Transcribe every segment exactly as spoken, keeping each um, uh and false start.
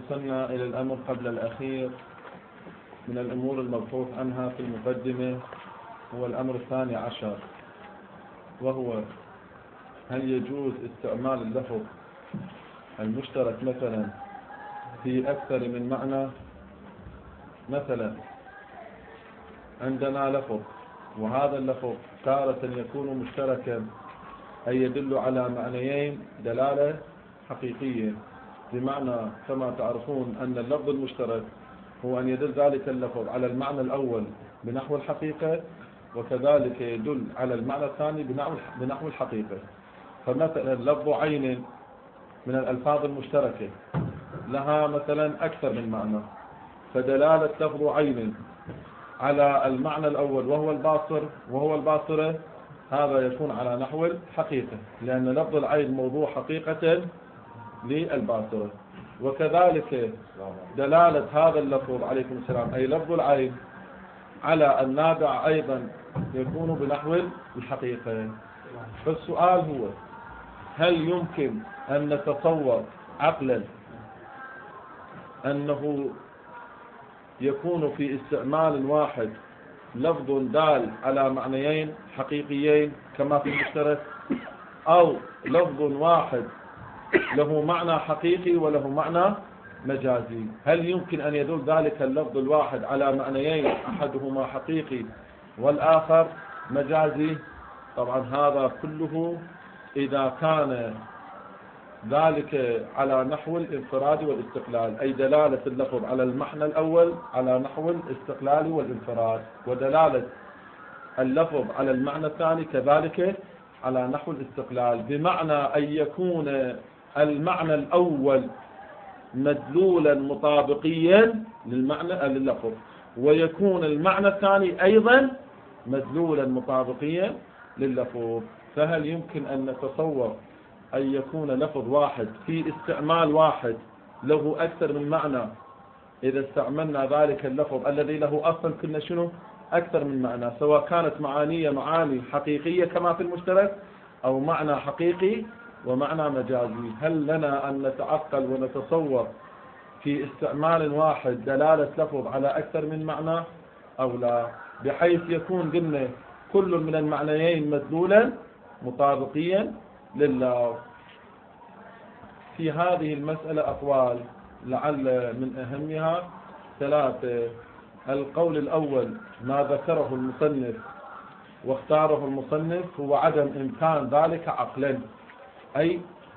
وصلنا إلى الأمر قبل الأخير من الأمور المبحوث عنها في المقدمة، هو الأمر الثاني عشر، وهو هل يجوز استعمال اللفظ المشترك مثلا في أكثر من معنى؟ مثلا عندنا لفظ، وهذا اللفظ تارة يكون مشتركا أي يدل على معنيين دلالة حقيقية، بمعنى كما تعرفون أن اللفظ المشترك هو أن يدل ذلك اللفظ على المعنى الأول بنحو الحقيقة، وكذلك يدل على المعنى الثاني بنحو الحقيقة. فمثلا لفظ عين من الألفاظ المشتركة لها مثلا أكثر من معنى، فدلالة لفظ عين على المعنى الأول وهو الباصر وهو الباصرة هذا يكون على نحو الحقيقة، لأن لفظ العين موضوع حقيقة للباصرة. وكذلك دلالة هذا اللفظ عليكم السلام أي لفظ العين على النابع أيضا يكون بنحو الحقيقة. فالسؤال هو هل يمكن أن نتصور عقلا أنه يكون في استعمال واحد لفظ دال على معنيين حقيقيين كما في المشترك، أو لفظ واحد له معنى حقيقي وله معنى مجازي؟ هل يمكن أن يدل ذلك اللفظ الواحد على معنيين أحدهما حقيقي والآخر مجازي؟ طبعا هذا كله إذا كان ذلك على نحو الانفراد والاستقلال، أي دلالة اللفظ على المعنى الأول على نحو الاستقلال والانفراد، ودلالة اللفظ على المعنى الثاني كذلك على نحو الاستقلال، بمعنى أن يكون المعنى الأول مدلولا مطابقيا للمعنى لللفظ، ويكون المعنى الثاني أيضا مدلولا مطابقيا لللفظ. فهل يمكن أن نتصور أن يكون لفظ واحد في استعمال واحد له أكثر من معنى إذا استعملنا ذلك اللفظ الذي له أصلا كنا شنو أكثر من معنى، سواء كانت معانية معاني حقيقية كما في المشترك أو معنى حقيقي ومعنى مجازي؟ هل لنا أن نتعقل ونتصور في استعمال واحد دلالة لفظ على أكثر من معنى أو لا، بحيث يكون ضمن كل من المعنيين مدلولا مطابقيا لله؟ في هذه المسألة أقوال، لعل من أهمها ثلاثة. القول الأول ما ذكره المصنف واختاره المصنف هو عدم إمكان ذلك عقلا، أي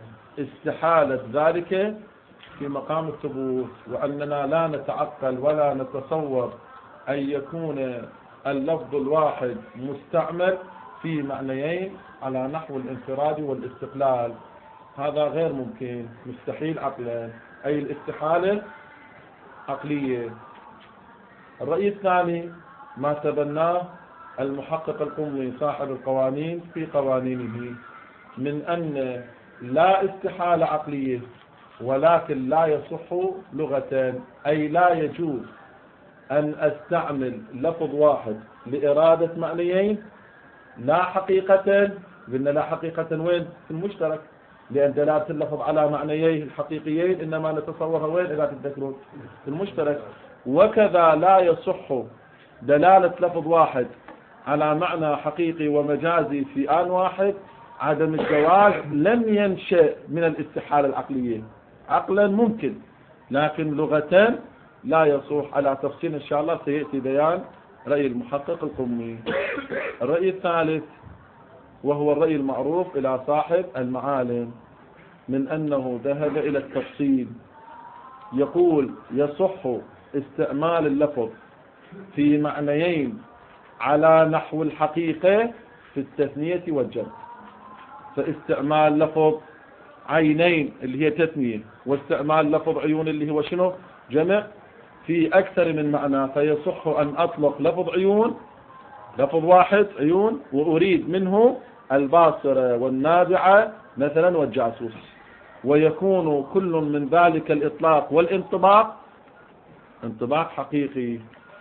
استحالة ذلك في مقام الثبوت، وأننا لا نتعقل ولا نتصور أن يكون اللفظ الواحد مستعمل في معنيين على نحو الانفراد والاستقلال. هذا غير ممكن، مستحيل عقلا، أي الاستحالة عقلية. الرأي الثاني ما تبناه المحقق القمي صاحب القوانين في قوانينه من أن لا استحالة عقلية، ولكن لا يصح لغة، أي لا يجوز أن أستعمل لفظ واحد لإرادة معنيين لا حقيقة. قلنا لا حقيقة وين؟ في المشترك، لأن دلالة اللفظ على معنيين الحقيقيين إنما نتصورها وين إذا تتذكرون؟ في المشترك. وكذا لا يصح دلالة لفظ واحد على معنى حقيقي ومجازي في آن واحد. عدم الجواز لم ينشأ من الاستحالة العقلية، عقلا ممكن لكن لغة لا يصح. على تفصيل إن شاء الله سيأتي بيان رأي المحقق القمي. الرأي الثالث وهو الرأي المعروف إلى صاحب المعالم من أنه ذهب إلى التفصيل، يقول يصح استعمال اللفظ في معنيين على نحو الحقيقة في التثنية والجمع. فاستعمال لفظ عينين اللي هي تثنية، واستعمال لفظ عيون اللي هو شنو جمع في أكثر من معنى، فيصح أن أطلق لفظ عيون لفظ واحد عيون وأريد منه الباصرة والنابعة مثلا والجاسوس، ويكون كل من ذلك الإطلاق والانطباق انطباق حقيقي.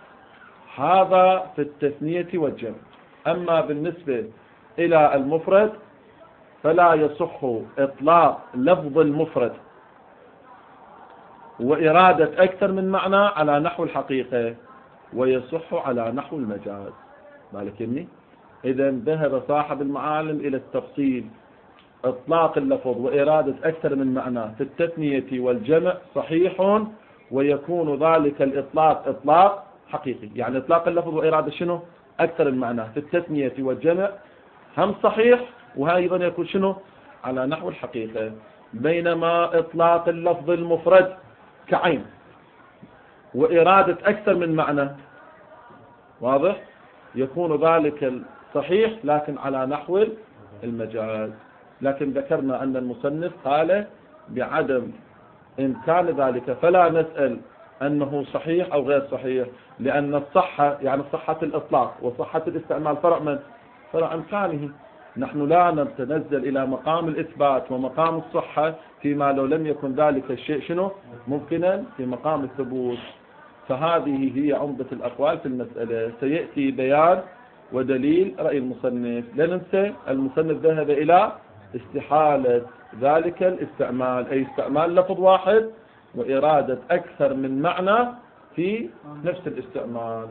هذا في التثنية والجمع. أما بالنسبة إلى المفرد فلا يصح إطلاق لفظ المفرد وإرادة أكثر من معنى على نحو الحقيقة، ويصح على نحو المجاز. مالك يمني. إذا ذهب صاحب المعالم إلى التفصيل. إطلاق اللفظ وإرادة أكثر من معنى في التثنية والجمع صحيح، ويكون ذلك الإطلاق إطلاق حقيقي. يعني إطلاق اللفظ وإرادة شنو؟ أكثر من معنى في التثنية والجمع هم صحيح، وأيضا يكون شنو؟ على نحو الحقيقة. بينما إطلاق اللفظ المفرد كعين وإرادة أكثر من معنى، واضح، يكون ذلك صحيح لكن على نحو المجاز. لكن ذكرنا أن المصنف قال بعدم إمكان ذلك، فلا نسأل أنه صحيح أو غير صحيح، لأن الصحة يعني صحة الإطلاق وصحة الاستعمال فرع من فرع إمكانه. نحن لا نتنزل إلى مقام الإثبات ومقام الصحة فيما لو لم يكن ذلك الشيء شنو ممكنا في مقام الثبوت. فهذه هي عمدة الأقوال في المسألة. سيأتي بيان ودليل رأي المصنف. لا ننسى المصنف ذهب إلى استحالة ذلك الاستعمال، أي استعمال لفظ واحد وإرادة أكثر من معنى في نفس الاستعمال.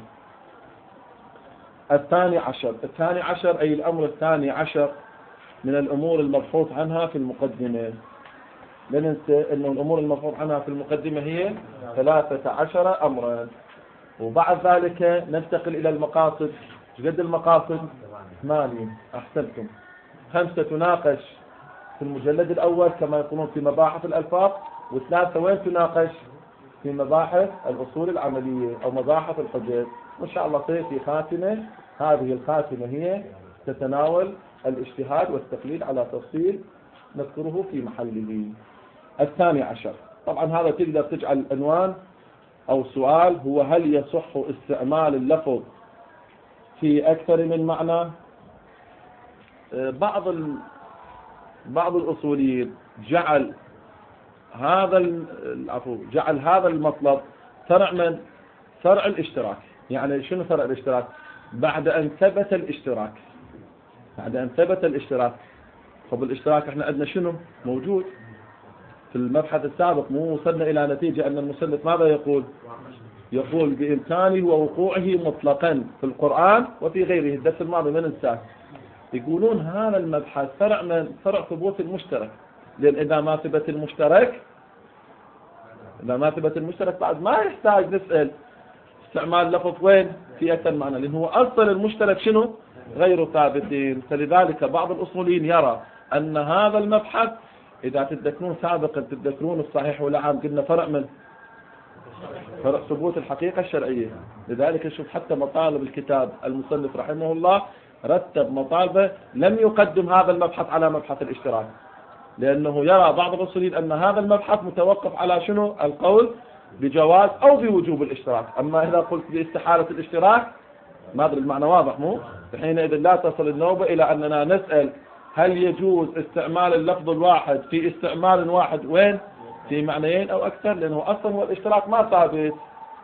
الثاني عشر الثاني عشر أي الأمر الثاني عشر من الأمور المبحوث عنها في المقدمة. لا ننسى أن الأمور المبحوث عنها في المقدمة هي ثلاثة عشر أمرا، وبعد ذلك ننتقل إلى المقاصد. قد المقاصد ثمانية. أحسنتم. خمسة تناقش في المجلد الأول كما يقولون في مباحث الألفاظ، وثلاثة وين تناقش في مباحث الأصول العملية أو مباحث الحجج. وإن شاء الله سيأتي خاتمة، هذه الخاتمة هي تتناول الاجتهاد والتقليد على تفصيل نذكره في محله. الثاني عشر طبعا هذا تقدر تجعل عنوان أو سؤال، هو هل يصح استعمال اللفظ في أكثر من معنى؟ بعض ال... بعض الأصوليين جعل هذا العفو جعل هذا المطلب فرع من فرع الاشتراك. يعني شنو فرع الاشتراك؟ بعد أن ثبت الاشتراك بعد أن ثبت الاشتراك طب الاشتراك احنا عندنا شنو موجود في المبحث السابق، مو وصلنا إلى نتيجة أن المصنف ماذا يقول؟ يقول بإمكانه ووقوعه مطلقا في القرآن وفي غيره. الدرس الماضي ما ننساه. يقولون هذا المبحث فرع من فرع ثبوت المشترك، لأن إذا ما ثبت المشترك إذا ما ثبت المشترك بعد ما يحتاج نسأل استعمال لفظ وين في أكثر معنى، لأن هو أصل المشترك شنو غير ثابتين. فلذلك بعض الأصوليين يرى أن هذا المبحث إذا تتذكرون سابقا تتذكرون الصحيح والعام قلنا فرع من فرع ثبوت الحقيقة الشرعية. لذلك نشوف حتى مطالب الكتاب المصنف رحمه الله رتب مطالبه لم يقدم هذا المبحث على مبحث الاشتراك، لأنه يرى بعض الأصوليين أن هذا المبحث متوقف على شنو القول بجواز أو بوجوب الاشتراك. أما إذا قلت باستحالة الاشتراك ما أدري المعنى واضح مو؟ حينئذ لا تصل النوبة إلى أننا نسأل هل يجوز استعمال اللفظ الواحد في استعمال واحد وين في معنيين أو أكثر، لأنه أصلا هو الاشتراك ما ثابت.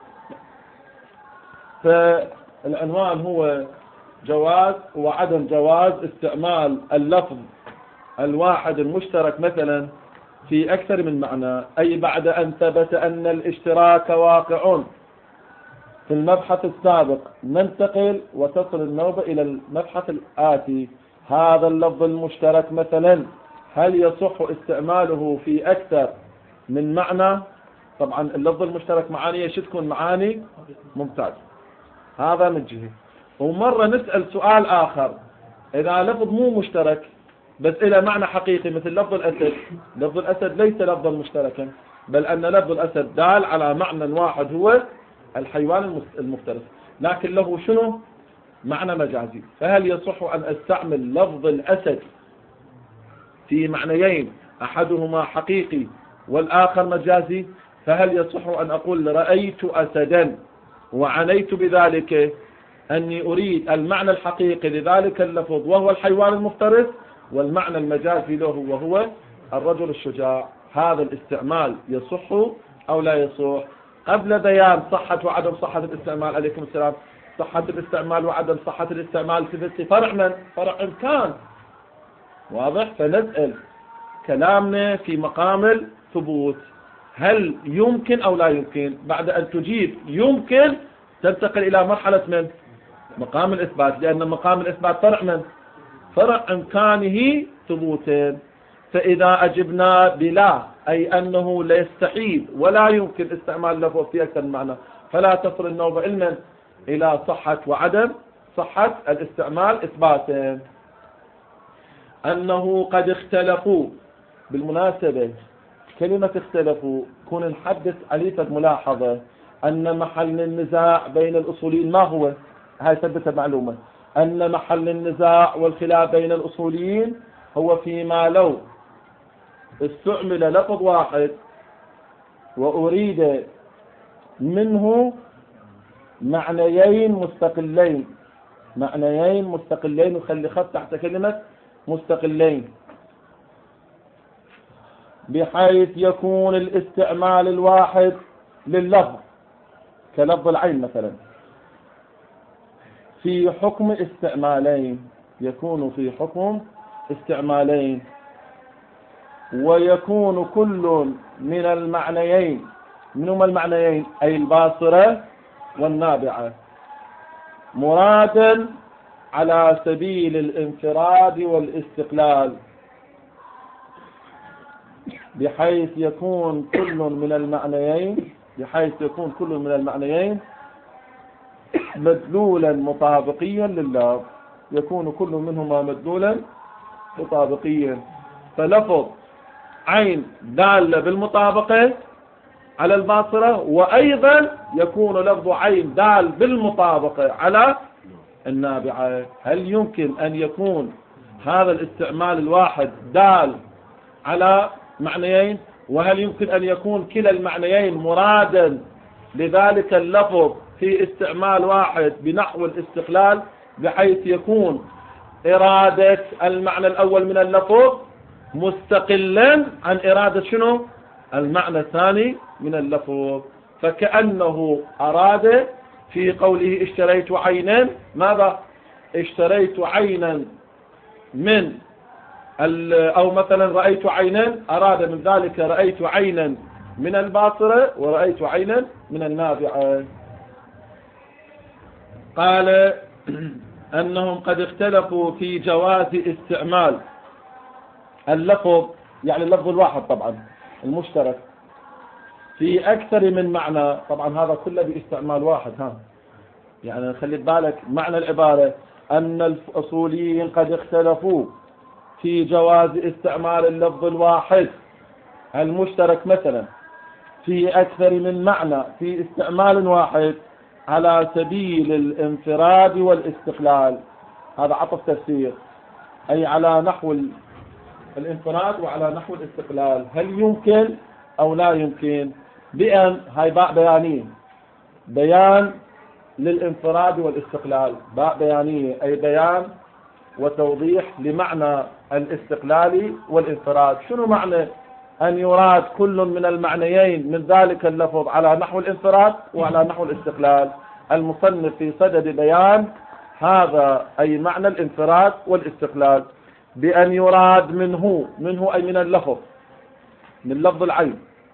فالعنوان هو جواز وعدم جواز استعمال اللفظ الواحد المشترك مثلا في أكثر من معنى، أي بعد أن ثبت أن الاشتراك واقع في المبحث السابق ننتقل وتصل النوبة إلى المبحث الآتي. هذا اللفظ المشترك مثلا هل يصح استعماله في أكثر من معنى؟ طبعا اللفظ المشترك معاني ايش تكون؟ معاني ممتاز، هذا من جهة. ومرة نسأل سؤال آخر، إذا لفظ مو مشترك بس إلى معنى حقيقي مثل لفظ الأسد، لفظ الأسد ليس لفظا مشتركا بل أن لفظ الأسد دال على معنى واحد هو الحيوان المفترس، لكن له شنو معنى مجازي. فهل يصح أن أستعمل لفظ الأسد في معنيين أحدهما حقيقي والآخر مجازي؟ فهل يصح أن أقول رأيت أسدا وعنيت بذلك أني أريد المعنى الحقيقي لذلك اللفظ وهو الحيوان المفترس، والمعنى المجازي له وهو الرجل الشجاع؟ هذا الاستعمال يصح أو لا يصح؟ قبل بيان صحة وعدم صحة الاستعمال عليكم السلام، صحة الاستعمال وعدم صحة الاستعمال في فرع من فرع إمكان، واضح؟ فنسأل كلامنا في مقام الثبوت، هل يمكن أو لا يمكن؟ بعد أن تجيب يمكن تنتقل إلى مرحلة من مقام الإثبات، لأن مقام الإثبات فرع من فرع إمكانه ثبوته. فإذا أجبنا بلا، أي أنه لا يستحيل ولا يمكن استعمال اللفظ في أكثر من معنى، فلا تصل النوبة علما إلى صحة وعدم صحة الاستعمال إثباتا. أنه قد اختلفوا، بالمناسبة كلمة اختلفوا كون نحدث عليك ملاحظة أن محل النزاع بين الأصوليين ما هو؟ هاي ثبت معلومة أن محل النزاع والخلاف بين الأصوليين هو فيما لو استعمل لفظ واحد وأريد منه معنيين مستقلين، معنيين مستقلين، وخلي خط تحت كلمة مستقلين، بحيث يكون الاستعمال الواحد لللفظ كلفظ العين مثلا في حكم استعمالين، يكون في حكم استعمالين، ويكون كل من المعنيين، منهما المعنيين أي الباصرة والنابعة، مرادا على سبيل الانفراد والاستقلال، بحيث يكون كل من المعنيين بحيث يكون كل من المعنيين مدلولا مطابقيا لله، يكون كل منهما مدلولا مطابقيا. فلفظ عين دالة بالمطابقة على الباصرة، وأيضا يكون لفظ عين دال بالمطابقة على النابعة. هل يمكن أن يكون هذا الاستعمال الواحد دال على معنيين؟ وهل يمكن أن يكون كلا المعنيين مرادا لذلك اللفظ في استعمال واحد بنحو الاستقلال، بحيث يكون إرادة المعنى الأول من اللفظ مستقلا عن إرادة شنو؟ المعنى الثاني من اللفظ. فكأنه أراد في قوله اشتريت عينا، ماذا؟ اشتريت عينا من أو مثلا رأيت عينا، أراد من ذلك رأيت عينا من الباصرة ورأيت عينا من النابعة. قال أنهم قد اختلفوا في جواز استعمال اللفظ، يعني اللفظ الواحد طبعا المشترك، في أكثر من معنى. طبعا هذا كله باستعمال واحد، ها يعني خلي بالك معنى العبارة أن الأصوليين قد اختلفوا في جواز استعمال اللفظ الواحد المشترك مثلا في أكثر من معنى في استعمال واحد على سبيل الانفراد والاستقلال. هذا عطف تفسير، أي على نحو الانفراد وعلى نحو الاستقلال. هل يمكن أو لا يمكن؟ بأن هاي باء بيانية، بيان للانفراد والاستقلال، باء بيانية أي بيان وتوضيح لمعنى الاستقلال والانفراد. شنو معنى أن يراد كل من المعنيين من ذلك اللفظ على نحو الانفراد وعلى نحو الاستقلال؟ المصنف في صدد بيان هذا أي معنى الانفراد والاستقلال، بأن يراد منه منه أي من اللفظ، من لفظ العين،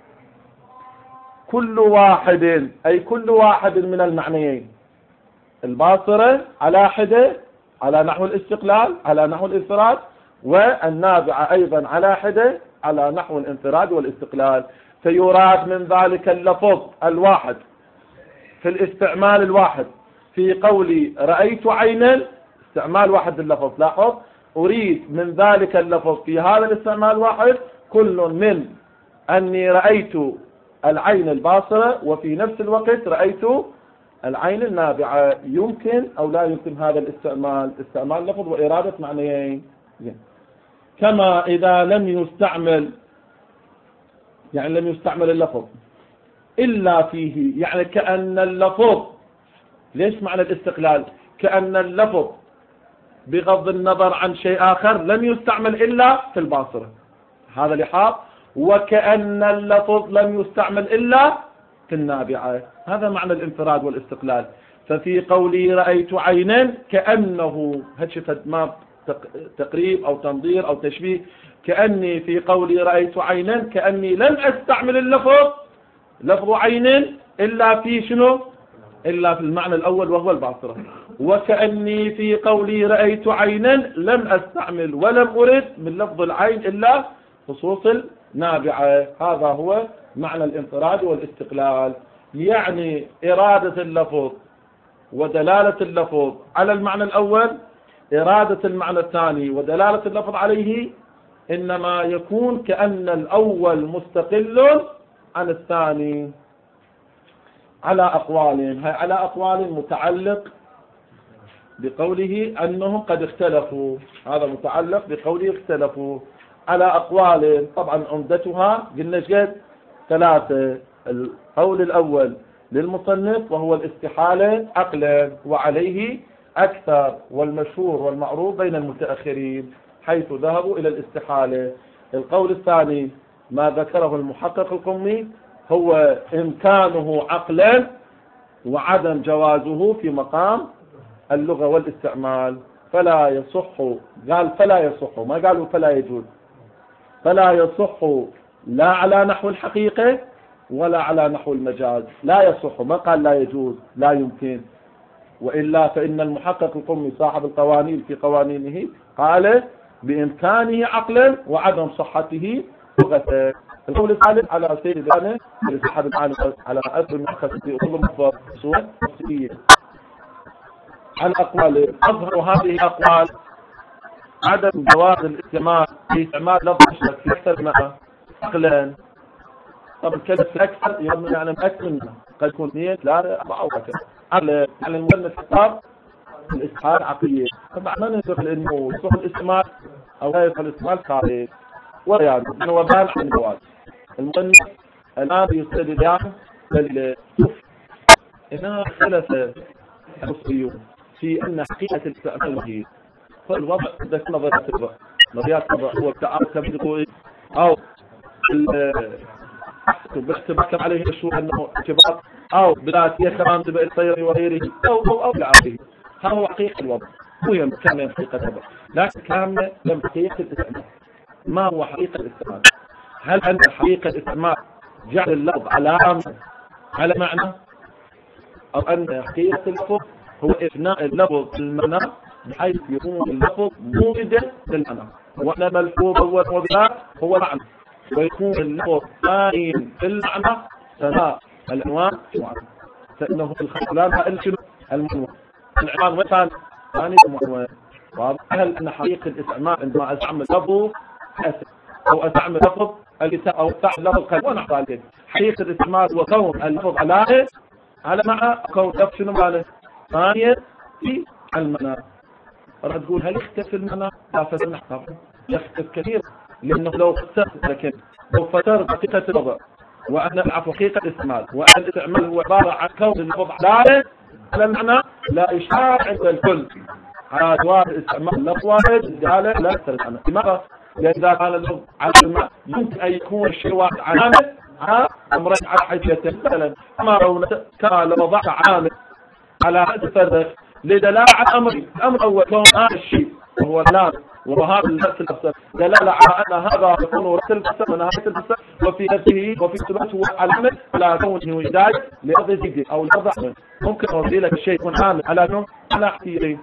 كل واحد أي كل واحد من المعنيين، الباصرة على حدة على نحو الاستقلال على نحو الانفراد، والنابعة أيضا على حدة على نحو الانفراد والاستقلال. فيراد من ذلك اللفظ الواحد في الاستعمال الواحد في قولي رأيت عينا، استعمال واحد اللفظ، لاحظ، أريد من ذلك اللفظ في هذا الاستعمال الواحد كل من أني رأيت العين الباصرة وفي نفس الوقت رأيت العين النابعة. يمكن أو لا يمكن هذا الاستعمال؟ استعمال لفظ وإرادة معنيين. كما إذا لم يستعمل، يعني لم يستعمل اللفظ إلا فيه، يعني كأن اللفظ، ليش معنى الاستقلال؟ كأن اللفظ بغض النظر عن شيء آخر لم يستعمل إلا في الباصرة، هذا لحاظ، وكأن اللفظ لم يستعمل إلا في النابعة، هذا معنى الانفراد والاستقلال. ففي قولي رأيت عينا كأنه هدشفت ما تقريب أو تنظير أو تشبيه، كأني في قولي رأيت عينا كأني لم أستعمل اللفظ لفظ عين إلا في شنو إلا في المعنى الأول وهو الباصرة، وكأني في قولي رأيت عينا لم أستعمل ولم أرد من لفظ العين إلا خصوص النابعة. هذا هو معنى الانفراد والاستقلال، يعني إرادة اللفظ ودلالة اللفظ على المعنى الأول، إرادة المعنى الثاني ودلالة اللفظ عليه، إنما يكون كأن الأول مستقل عن الثاني على أقوال. هاي على أقوال متعلق بقوله أنهم قد اختلفوا، هذا متعلق بقوله اختلفوا على أقوال. طبعا عمدتها قلنا جد ثلاثة. القول الأول للمصنف وهو الاستحالة عقلا، وعليه أكثر والمشهور والمعروف بين المتأخرين حيث ذهبوا إلى الاستحالة. القول الثاني ما ذكره المحقق القمي هو إمكانه عقلا وعدم جوازه في مقام اللغة والاستعمال، فلا يصح، قال فلا يصح، ما قالوا فلا يجوز، فلا يصح لا على نحو الحقيقة ولا على نحو المجاز، لا يصح، ما قال لا يجوز لا يمكن، وإلا فإن المحقق القمي صاحب القوانين في قوانينه قال بإمكانه عقلا وعدم صحته لغة. القول الثالث على سيد الآن الاتحاد العام على أثر المؤخذ في أصول المفضل صورة تفسيرية عن أقوال. أظهر هذه الأقوال عدم جواز الاستعمال في استعمال لفظ الشرك في أكثر من عقلا. طبعا كلمة أكثر يعني أكثر منها قد يكون اثنين ثلاثة أربعة أو أكثر على على المصنف اختار الاستعمال عقلية. طبعا ما نقدر إنه يصح الاستعمال أو لا يصح الاستعمال خارج ويعني أنا وبال عن الجواز. المصنف الآن يستدل يعني للصف إنها ثلاثة المصريون في أن حقيقة الاستعمال وهي فالوضع ذات نظريات الوضع نظريات الوضع هو التعارض كبير أو باحتمال عليه الشو أنه ارتباط أو بذاتية كمان تبقى الطير وغيره أو أو أو لعقله. هذا هو حقيقة الوضع، هو كامل حقيقة الوضع، لكن كامل لم حقيقة الاستعمال. ما هو حقيقة الاستعمال؟ هل أن حقيقة الاستعمال جعل اللفظ علامة على معنى، أو أن حقيقة اللفظ هو إفناء اللفظ المعنى بحيث يكون اللفظ موجدا للمعنى، وأن ملفوظ هو هو معنى، ويكون اللفظ قائم في المعنى سواء العنوان والعنوان، فإنه في الخلال الشنو المعنوان العنوان مثلا ثاني المعنوان. وهل أن حقيقة الاستعمال عندما أستعمل لفظ حسن أو أستعمل لفظ الكتاب أو أستعمل لفظ قلب ونحو ذلك، حقيقة الاستعمال وكون اللفظ على على معنى كون لفظ شنو معنى ثانية في المعنى. راح تقول هل يختلف المعنى؟ لا فسنح طبعا يختلف كثير، لأنه لو فترت لكن لو فترت حقيقة اللفظ وأن نعرف حقيقة الاستعمال وأن الاستعمال هو عبارة عن كون اللفظ على على المعنى لا إشارة عند الكل على جواز استعمال لفظ واحد دالة لا أكثر المعنى. لماذا؟ لأن إذا كان اللفظ على المعنى يمكن أن يكون الشيء واحد علامة على أمرين على حيثيتين، مثلا كما لو كما لو وضعت عامل على هذا الفرق لدلالة على أمر الأمر أول كون هذا الشيء وهو اللام وهذا النفس الأصل دلالة على أن هذا يكون رأس الفسر ونهاية الفسر، وفي نفسه وفي ثباته علامة على كونه يحتاج لأرض جديد أو لأرض عمل. ممكن أرضي لك الشيء يكون عامل على نوع على احتياجين.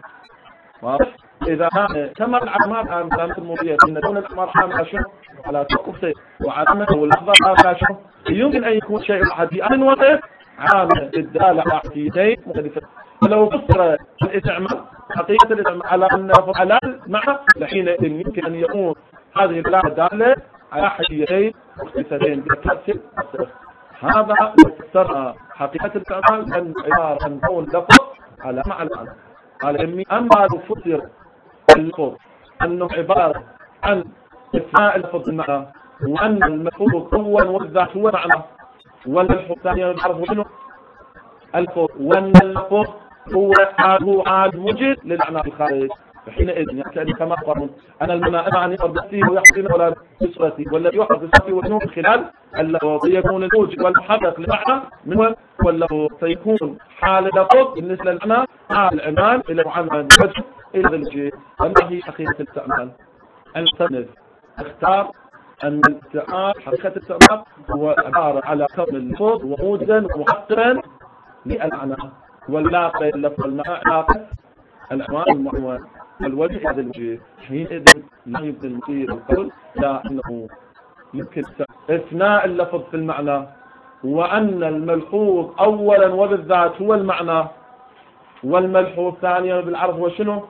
إذا كان كما العلامات عن مثل الموضوع إن دون الأمر عامل شنو على توقف وعلامة واللحظة عامل شنو يمكن أن يكون شيء واحد من وقت عامل الدالة على احتياجين مختلفة. فلو فسر الاستعمال حقيقة الاستعمال على أن حلال معنى لحين يمكن أن يكون هذه الدالة دالة على حيتين مختلفتين بكسر. هذا فسر حقيقة الاستعمال أن عبارة عن كون لفظ على معنى قال إني أما لو فسر اللفظ أنه عبارة عن إفناء اللفظ المعنى وأن المفروض هو والذات هو معنى واللفظ الثاني يعرف منه اللفظ وأن اللفظ هو عاد هو عاد موجد للمعنى الخارج. فحينئذ يعني كما قالوا أنا المعنى معني أرضتي ويحسن ولا بصرتي والذي يحرز بصرتي والنور خلال اللفظ يكون الموجد والمحرك للمعنى من واللفظ سيكون حال اللفظ بالنسبة للمعنى حال العنوان إلى معنى الوجه إلى الوجه. فما هي حقيقة الاستعمال؟ المصنف اختار أن الاستعمال حقيقة الاستعمال هو عبارة على كون اللفظ وموجدا ومحققا للمعنى، واللاقى بين اللفظ والمعنى علاقة العنوان والمعنوان والوجه هذا الوجه. حينئذ لا يمكن المصير القول لا أنه يمكن إثناء اللفظ في المعنى، وأن الملحوظ أولا وبالذات هو المعنى، والملحوظ ثانيا بالعرض هو شنو؟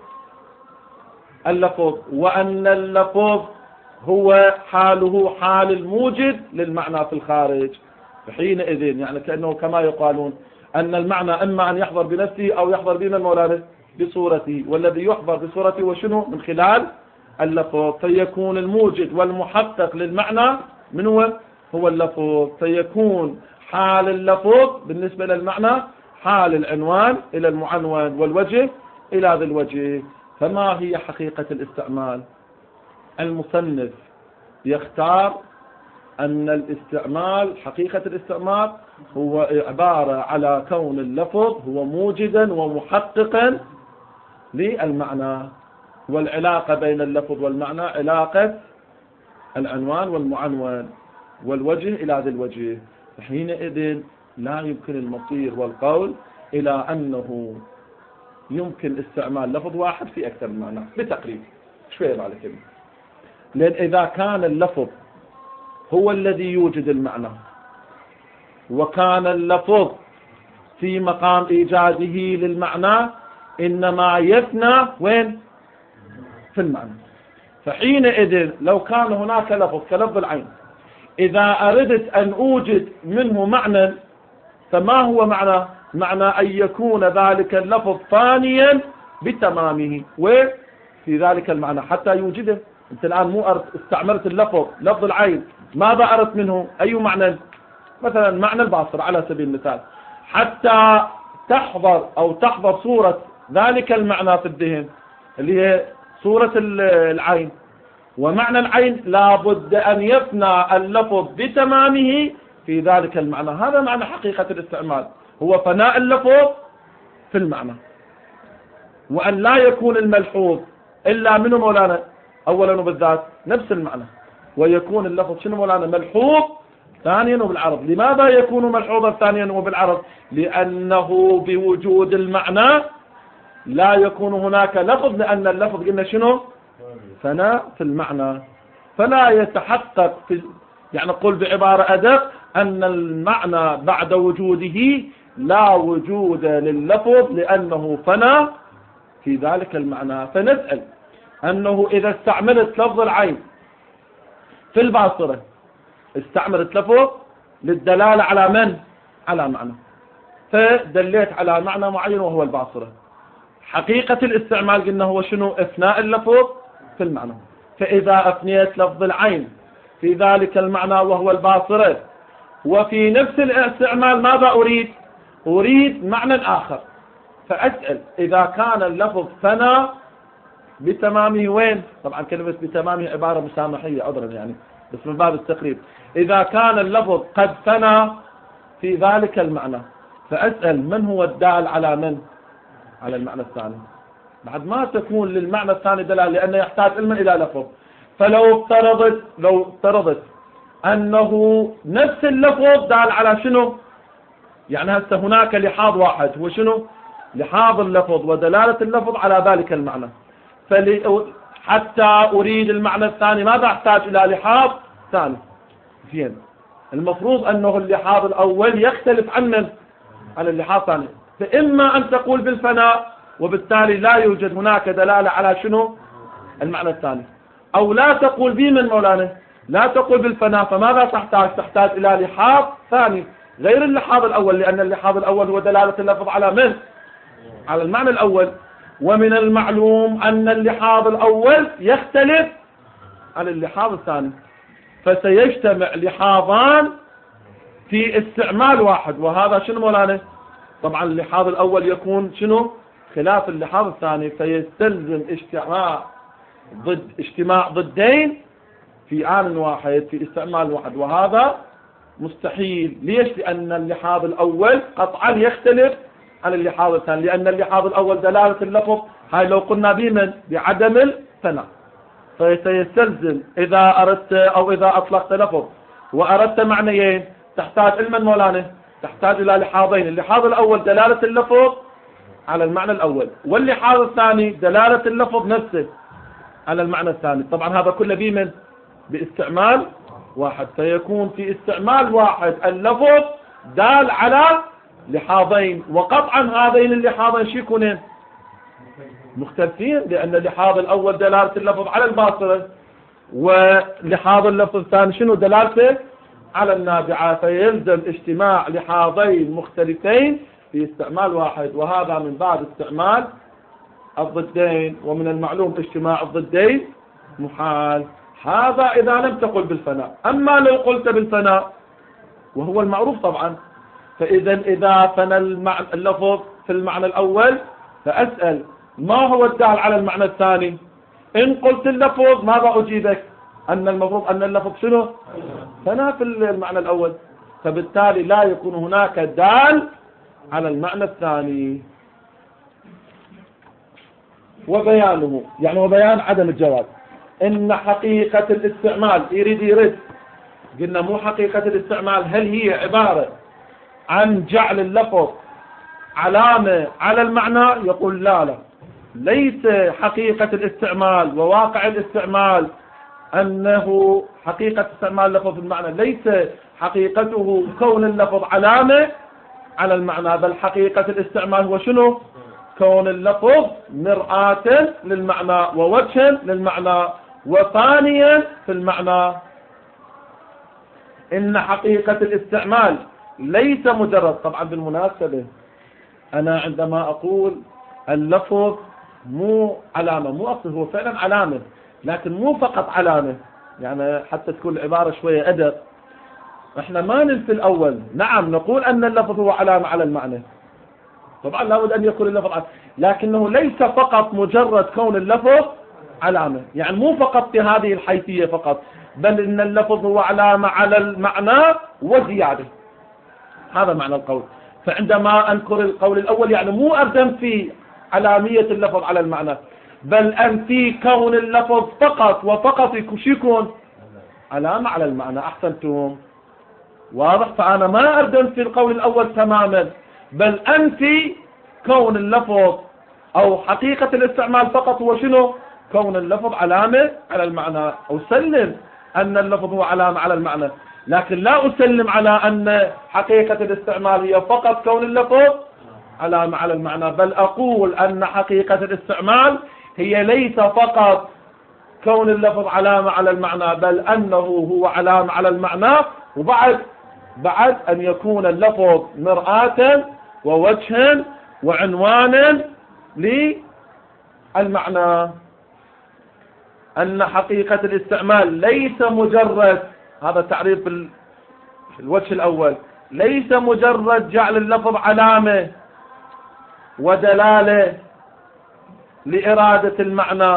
اللفظ، وأن اللفظ هو حاله حال الموجد للمعنى في الخارج. حينئذ يعني كأنه كما يقالون أن المعنى إما أن يحضر بنفسه أو يحضر بمن مولانا بصورته، والذي يحضر بصورته وشنو؟ من خلال اللفظ. فيكون الموجد والمحقق للمعنى من هو؟ هو اللفظ. فيكون حال اللفظ بالنسبة للمعنى حال العنوان إلى المعنون، والوجه إلى ذي الوجه. فما هي حقيقة الاستعمال؟ المصنف يختار أن الاستعمال حقيقة الاستعمال هو عبارة على كون اللفظ هو موجدا ومحققا للمعنى، والعلاقة بين اللفظ والمعنى علاقة العنوان والمعنون والوجه إلى ذي الوجه. حينئذ لا يمكن المصير والقول إلى أنه يمكن استعمال لفظ واحد في أكثر من معنى بتقريب شوية على كلمة. لأن إذا كان اللفظ هو الذي يوجد المعنى، وكان اللفظ في مقام إيجاده للمعنى إنما يثنى وين؟ في المعنى. فحينئذ لو كان هناك لفظ كلفظ العين، إذا أردت أن أوجد منه معنى، فما هو معنى؟ معنى أن يكون ذلك اللفظ ثانيا بتمامه وفي ذلك المعنى حتى يوجده. أنت الآن مو استعملت اللفظ لفظ العين، ماذا أردت منه؟ أي معنى؟ مثلا معنى البصر على سبيل المثال، حتى تحضر أو تحضر صورة ذلك المعنى في الذهن اللي هي صورة العين، ومعنى العين لابد أن يفنى اللفظ بتمامه في ذلك المعنى. هذا معنى حقيقة الاستعمال، هو فناء اللفظ في المعنى، وأن لا يكون الملحوظ إلا منه مولانا أولا وبالذات نفس المعنى، ويكون اللفظ شنو مولانا؟ ملحوظ ثانيا وبالعرض. لماذا يكون ملحوظا ثانيا وبالعرض؟ لأنه بوجود المعنى لا يكون هناك لفظ، لأن اللفظ قلنا شنو؟ فناء في المعنى، فلا يتحقق في يعني نقول بعبارة أدق أن المعنى بعد وجوده لا وجود لللفظ لأنه فنى في ذلك المعنى. فنسأل أنه إذا استعملت لفظ العين في الباصرة استعملت لفظ للدلالة على من؟ على معنى، فدليت على معنى معين وهو الباصرة. حقيقة الاستعمال قلنا هو شنو؟ إثناء اللفظ في المعنى. فإذا أثنيت لفظ العين في ذلك المعنى وهو الباصرة، وفي نفس الاستعمال ماذا أريد؟ أريد معنى آخر. فأسأل إذا كان اللفظ ثنى بتمامه وين؟ طبعا كلمة بتمامه عبارة مسامحية عذرا يعني بس من باب التقريب. إذا كان اللفظ قد ثنى في ذلك المعنى، فأسأل من هو الدال على من؟ على المعنى الثاني. بعد ما تكون للمعنى الثاني دلالة لأنه يحتاج علما إلى لفظ. فلو افترضت لو افترضت أنه نفس اللفظ دال على شنو؟ يعني هسه هناك لحاظ واحد هو شنو؟ لحاظ اللفظ ودلالة اللفظ على ذلك المعنى. حتى أريد المعنى الثاني ماذا أحتاج؟ إلى لحاظ ثاني. زين، المفروض أنه اللحاظ الأول يختلف عن من؟ عن اللحاظ الثاني. فإما أن تقول بالفناء وبالتالي لا يوجد هناك دلالة على شنو؟ المعنى الثاني، أو لا تقول به من مولانا، لا تقول بالفناء، فماذا تحتاج؟ تحتاج إلى لحاظ ثاني غير اللحاظ الأول، لأن اللحاظ الأول هو دلالة اللفظ على من؟ على المعنى الأول. ومن المعلوم أن اللحاظ الأول يختلف عن اللحاظ الثاني، فسيجتمع لحاظان في استعمال واحد. وهذا شنو مولانا؟ طبعا اللحاظ الأول يكون شنو؟ خلاف اللحاظ الثاني، فيستلزم اجتماع ضد اجتماع ضدين في آن واحد في استعمال واحد، وهذا مستحيل. ليش؟ لأن اللحاظ الأول قطعا يختلف عن اللحاظ الثاني، لأن اللحاظ الأول دلالة اللفظ هاي لو قلنا بمن بعدم الثناء، فسيستلزم إذا أردت أو إذا أطلقت لفظ وأردت معنيين تحتاج علما مولانا، تحتاج إلى لحاظين. اللحاظ الأول دلالة اللفظ على المعنى الأول، واللحاظ الثاني دلالة اللفظ نفسه على المعنى الثاني. طبعا هذا كله بمن باستعمال واحد، فيكون في استعمال واحد اللفظ دال على لحاظين، وقطعا هذين اللحاظين شو يكونين مختلفين، لأن اللحاظ الأول دلالة اللفظ على الباصرة، ولحاظ اللفظ الثاني شنو دلالته على النابعة، فيلزم اجتماع لحاظين مختلفين في استعمال واحد، وهذا من باب استعمال الضدين، ومن المعلوم اجتماع الضدين محال. هذا إذا لم تقل بالفناء. أما لو قلت بالفناء وهو المعروف طبعا، فإذا إذا فنى اللفظ في المعنى الأول فأسأل ما هو الدال على المعنى الثاني؟ إن قلت اللفظ ماذا أجيبك؟ أن المفروض أن اللفظ شنو؟ فنى في المعنى الأول، فبالتالي لا يكون هناك دال على المعنى الثاني. وبيانه يعني وبيان عدم الجواز، إن حقيقة الاستعمال يريد يرد قلنا مو حقيقة الاستعمال هل هي عبارة عن جعل اللفظ علامة على المعنى؟ يقول لا لا، ليس حقيقة الاستعمال وواقع الاستعمال أنه حقيقة استعمال اللفظ في المعنى، ليس حقيقته كون اللفظ علامة على المعنى، بل حقيقة الاستعمال هو شنو؟ كون اللفظ مرآة للمعنى ووجها للمعنى وثانيا في المعنى. إن حقيقة الاستعمال ليس مجرد، طبعا بالمناسبة أنا عندما أقول اللفظ مو علامة، مو أقصد هو فعلا علامة، لكن مو فقط علامة، يعني حتى تكون العبارة شوية أدق. احنا ما ننفي الأول، نعم نقول أن اللفظ هو علامة على المعنى، طبعا لابد أن يكون اللفظ علامة، لكنه ليس فقط مجرد كون اللفظ علامة، يعني مو فقط في هذه الحيثية فقط، بل إن اللفظ هو علامة على المعنى وزيادة. هذا معنى القول. فعندما أنكر القول الأول يعني مو أردم في علامية اللفظ على المعنى، بل أنفي كون اللفظ فقط وفقط يكون علامة على المعنى. أحسنتم، واضح. فأنا ما أردم في القول الأول تماما، بل أنفي كون اللفظ أو حقيقة الاستعمال فقط هو شنو؟ كون اللفظ علامة على المعنى. أسلم أن اللفظ هو علامة على المعنى، لكن لا أسلم على أن حقيقة الاستعمال هي فقط كون اللفظ علامة على المعنى، بل أقول أن حقيقة الاستعمال هي ليس فقط كون اللفظ علامة على المعنى، بل أنه هو علامة على المعنى، وبعد بعد أن يكون اللفظ مرآة ووجها وعنوانا للمعنى. أن حقيقة الاستعمال ليس مجرد، هذا تعريف الوجه الأول، ليس مجرد جعل اللفظ علامة ودلالة لإرادة المعنى.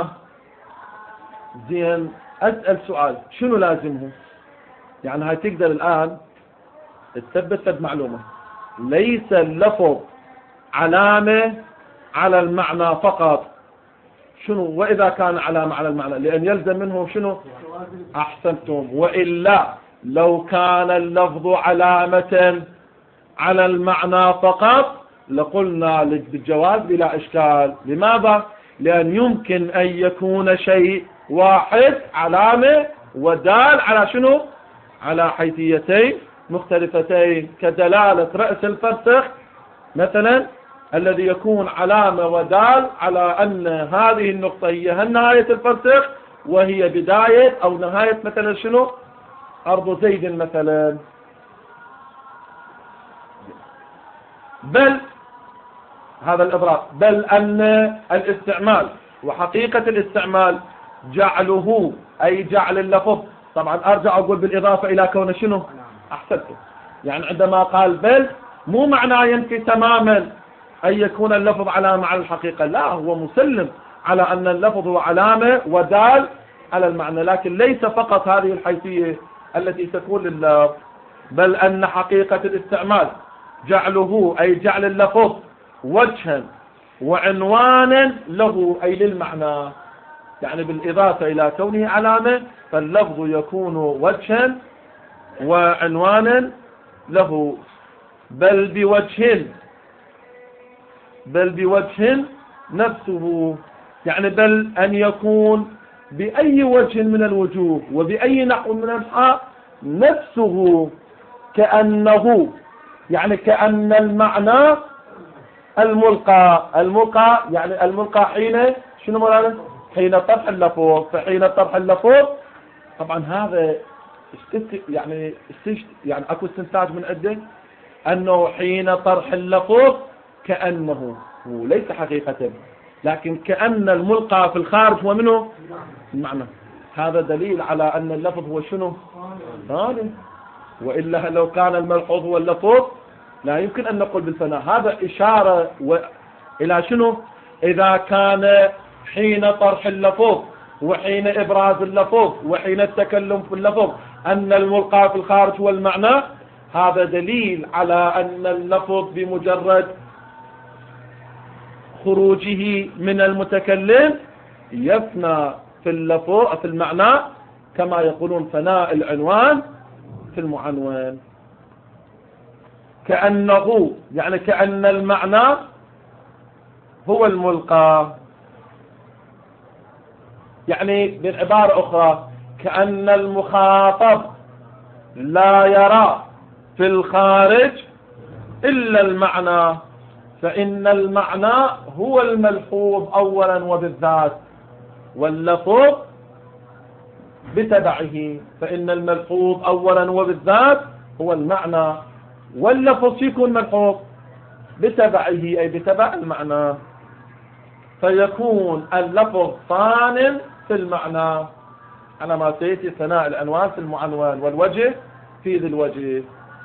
زين، أسأل سؤال، شنو لازمه؟ يعني هاي تقدر الآن تثبت لك معلومة، ليس اللفظ علامة على المعنى فقط. شنو وإذا كان علامة على المعنى؟ لأن يلزم منه شنو؟ أحسنتم. وإلا لو كان اللفظ علامة على المعنى فقط لقلنا بالجواز بلا إشكال. لماذا؟ لأن يمكن أن يكون شيء واحد علامة ودال على شنو؟ على حيثيتين مختلفتين، كدلالة رأس الفرسخ مثلا الذي يكون علامة ودال على أن هذه النقطة هي نهاية الفرسخ وهي بداية أو نهاية مثلا شنو؟ أرض زيد مثلا. بل هذا الإضراب، بل أن الاستعمال وحقيقة الاستعمال جعله أي جعل اللفظ، طبعا أرجع أقول بالإضافة إلى كون شنو؟ أحسنتم. يعني عندما قال بل مو معناه ينفي تماما أن يكون اللفظ علامة على الحقيقة، لا، هو مسلم على أن اللفظ هو علامة ودال على المعنى، لكن ليس فقط هذه الحيثية التي تكون لللفظ، بل أن حقيقة الاستعمال جعله أي جعل اللفظ وجها وعنوانا له أي للمعنى، يعني بالإضافة إلى كونه علامة فاللفظ يكون وجها وعنوانا له. بل بوجه بل بوجه نفسه، يعني بل أن يكون بأي وجه من الوجوه وبأي نحو من الأنحاء نفسه كأنه، يعني كأن المعنى الملقى الملقى يعني الملقى حين شنو مولانا؟ حين طرح اللفظ. فحين طرح اللفظ طبعا هذا استت... يعني استش... يعني اكو استنتاج من عنده انه حين طرح اللفظ كأنه، وليس حقيقة، لكن كأن الملقى في الخارج هو منه المعنى. هذا دليل على أن اللفظ هو شنو؟ ثاني. وإلا لو كان الملحوظ هو اللفظ لا يمكن أن نقول بالفناء. هذا إشارة و... إلى شنو؟ إذا كان حين طرح اللفظ وحين إبراز اللفظ وحين التكلم في اللفظ أن الملقى في الخارج هو المعنى، هذا دليل على أن اللفظ بمجرد خروجه من المتكلم يفنى في اللفظ في المعنى، كما يقولون فناء العنوان في المعنون. كأنه يعني كأن المعنى هو الملقى، يعني بالعبارة أخرى كأن المخاطب لا يرى في الخارج إلا المعنى، فإن المعنى هو الملحوظ أولا وبالذات، واللفظ بتبعه. فإن الملحوظ أولا وبالذات هو المعنى، واللفظ يكون ملحوظ بتبعه أي بتبع المعنى، فيكون اللفظ ثان في المعنى على ما سيأتي ثناء العنوان في المعنون، والوجه في ذي الوجه.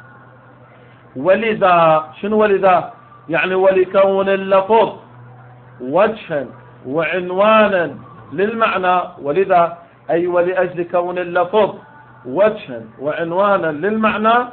ولذا شنو ولذا؟ يعني ولكون اللفظ وجها وعنوانا للمعنى، ولذا أي ولأجل كون اللفظ وجها وعنوانا للمعنى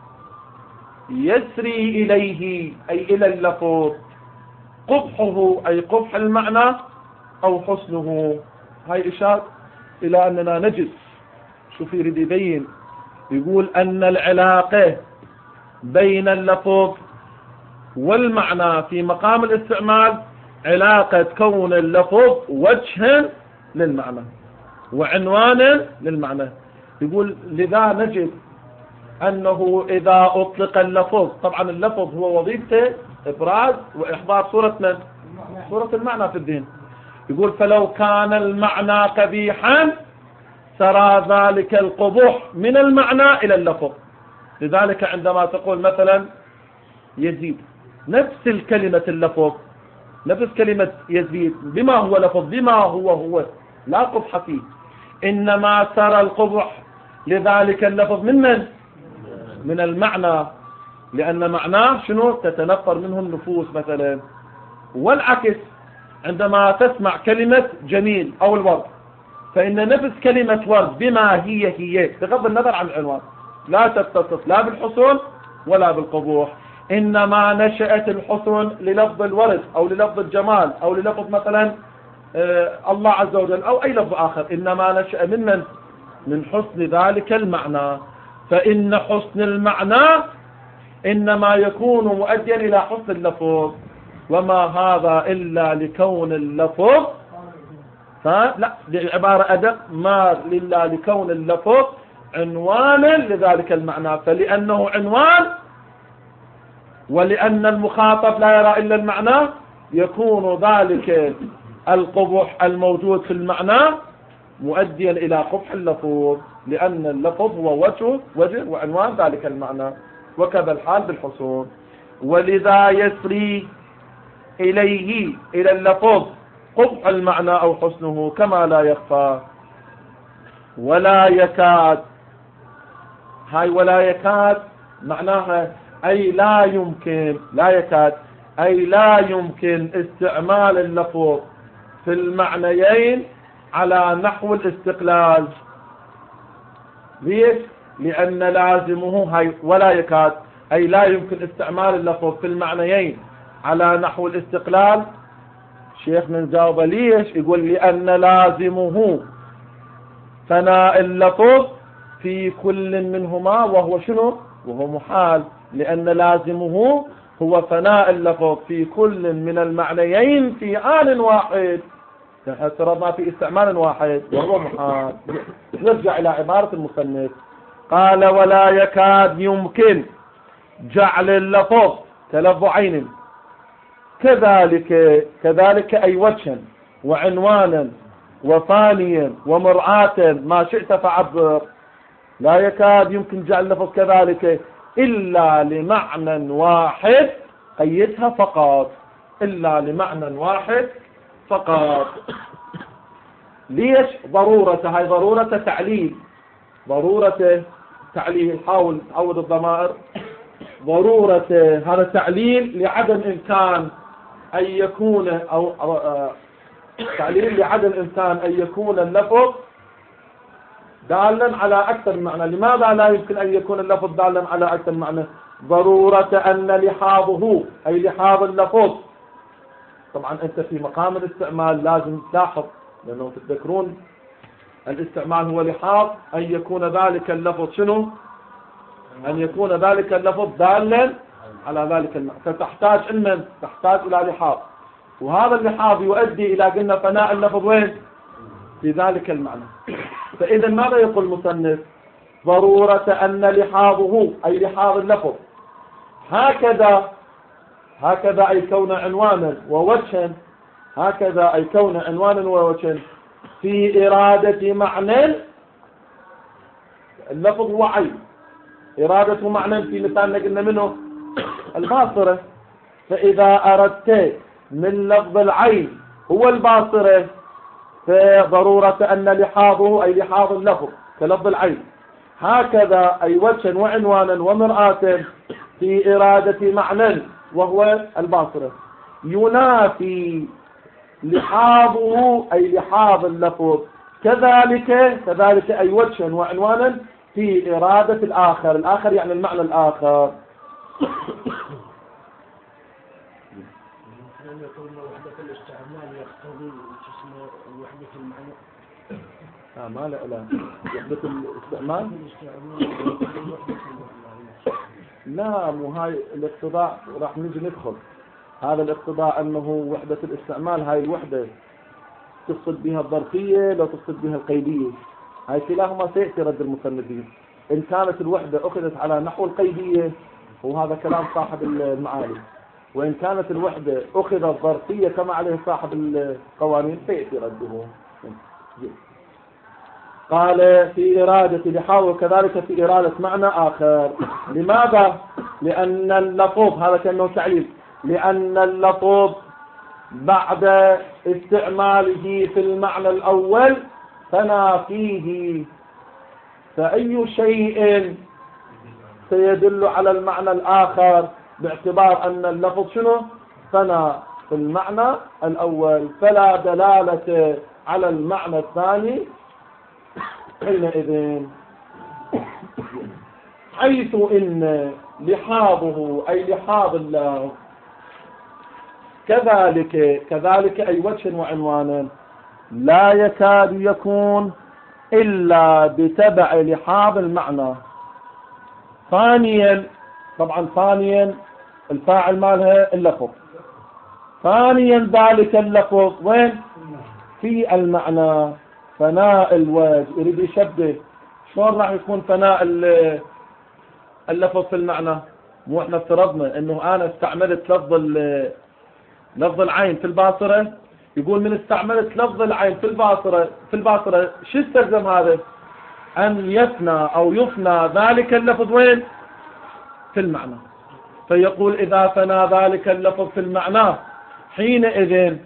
يسري إليه أي إلى اللفظ قبحه أي قبح المعنى أو حسنه. هاي إشارة إلى أننا نجد، شوف يريد يبين، يقول أن العلاقة بين اللفظ والمعنى في مقام الاستعمال علاقة كون اللفظ وجها للمعنى وعنوانا للمعنى. يقول لذا نجد أنه إذا أطلق اللفظ، طبعا اللفظ هو وظيفته إبراز وإحضار صورة من؟ صورة المعنى في الذهن. يقول فلو كان المعنى قبيحا سرى ذلك القبح من المعنى إلى اللفظ. لذلك عندما تقول مثلا يزيد، نفس الكلمة اللفظ نفس كلمة يزيد بما هو لفظ بما هو هو لا قبح فيه، إنما سرى القبح لذلك اللفظ من من؟ من المعنى، لأن معناه شنو؟ تتنفر منه النفوس مثلا. والعكس عندما تسمع كلمة جميل أو الورد، فإن نفس كلمة ورد بما هي هي بغض النظر عن العنوان لا تتصف لا بالحسن ولا بالقبوح، إنما نشأت الحسن للفظ الورد أو للفظ الجمال أو للفظ مثلا آه الله عز وجل أو أي لفظ آخر، إنما نشأ من من؟ من حسن ذلك المعنى. فإن حسن المعنى إنما يكون مؤديا إلى حسن اللفظ، وما هذا إلا لكون اللفظ فلا بعبارة أدق ما إلا لكون اللفظ عنوانا لذلك المعنى. فلأنه عنوان ولأن المخاطب لا يرى إلا المعنى يكون ذلك القبح الموجود في المعنى مؤديا إلى قبح اللفظ، لأن اللفظ هو وجه وجه وعنوان ذلك المعنى، وكذا الحال بالحصول. ولذا يسري إليه إلى اللفظ قبح المعنى أو حسنه كما لا يخفى ولا يكاد. هاي ولا يكاد معناها أي لا يمكن، لا يكاد أي لا يمكن استعمال اللفظ في المعنيين على نحو الاستقلال. ليش؟ لأن لازمه هاي ولا يكاد أي لا يمكن استعمال اللفظ في المعنيين على نحو الاستقلال. شيخ من جاوب ليش؟ يقول لأن لازمه فناء اللفظ في كل منهما وهو شنو؟ وهو محال، لأن لازمه هو فناء اللفظ في كل من المعنيين في آن واحد، افترضنا في استعمال واحد وهو محال. نرجع إلى عبارة المصنف، قال ولا يكاد يمكن جعل اللفظ كلفظ عين كذلك كذلك أي وجها وعنوانا وفانيا ومرآة ما شئت فعبر. لا يكاد يمكن جعل اللفظ كذلك إلا لمعنى واحد، قيدها فقط، إلا لمعنى واحد فقط. ليش ضرورة؟ هاي ضرورة تعليل، ضرورة تعليل، حاول تعود الضمائر. ضرورة هذا تعليل لعدم إمكان أن يكون أو آه تعليل لعدم إمكان أن يكون اللفظ دالا على أكثر معنى. لماذا لا يمكن أن يكون اللفظ دالا على أكثر معنى؟ ضرورة أن لحاظه أي لحاظ اللفظ. طبعا أنت في مقام الاستعمال لازم تلاحظ، لأنه تذكرون الاستعمال هو لحاظ أن يكون ذلك اللفظ شنو؟ أن يكون ذلك اللفظ دالا على ذلك المعنى، فتحتاج علما، تحتاج إلى لحاظ، وهذا اللحاظ يؤدي إلى قلنا فناء اللفظ وين؟ في ذلك المعنى. فإذا ماذا يقول المصنف؟ ضرورة أن لحاظه أي لحاظ اللفظ هكذا هكذا أي كون عنوانا ووجها، هكذا أي كون عنوانا ووجها في إرادة معنى. اللفظ هو عين، إرادة معنى في مثال قلنا منه الباصرة، فإذا أردت من لفظ العين هو الباصرة فضرورة أن لحاظه أي لحاظ اللفظ كلفظ العين هكذا أي وجها وعنوانا ومرآة في إرادة معنى وهو الباصرة، ينافي لحاظه أي لحاظ اللفظ كذلك كذلك أي وجها وعنوانا في إرادة الآخر. الآخر يعني المعنى الآخر. وحدة الاستعمال يقتضي وحدة المعنى. آه ما لا لا وحدة الاستعمال لا، مو هاي الاقتضاء راح نجي ندخل هذا الاقتضاء أنه وحدة الاستعمال هاي الوحدة تقصد بها الظرفية لو تقصد بها القيدية، هاي كلاهما سيأتي رد المصنفين. إن كانت الوحدة أخذت على نحو القيدية وهذا كلام صاحب المعالي، وإن كانت الوحدة أخذت ظرفية كما عليه صاحب القوانين سيأتي رده. قال في إرادة لحاظ كذلك في إرادة معنى آخر. لماذا؟ لأن اللفظ هذا كأنه تعليل، لأن اللفظ بعد استعماله في المعنى الأول فنى فيه، فأي شيء سيدل على المعنى الآخر باعتبار أن اللفظ شنو؟ فنى في المعنى الأول، فلا دلالة على المعنى الثاني حينئذ، حيث إن لحاظه أي لحاظ الله كذلك كذلك أي وجه وعنوانا لا يكاد يكون إلا بتبع لحاظ المعنى. ثانيا طبعا ثانيا الفاعل مالها اللفظ، ثانيا ذلك اللفظ وين؟ في المعنى. فناء الوجه يريد يشبه شلون راح يكون فناء اللفظ في المعنى. مو احنا افترضنا انه انا استعملت لفظ لفظ العين في الباصرة، يقول من استعملت لفظ العين في الباصرة في الباصرة شو استلزم هذا؟ ان يفنى او يفنى ذلك اللفظ وين؟ في المعنى. فيقول اذا فنى ذلك اللفظ في المعنى حينئذ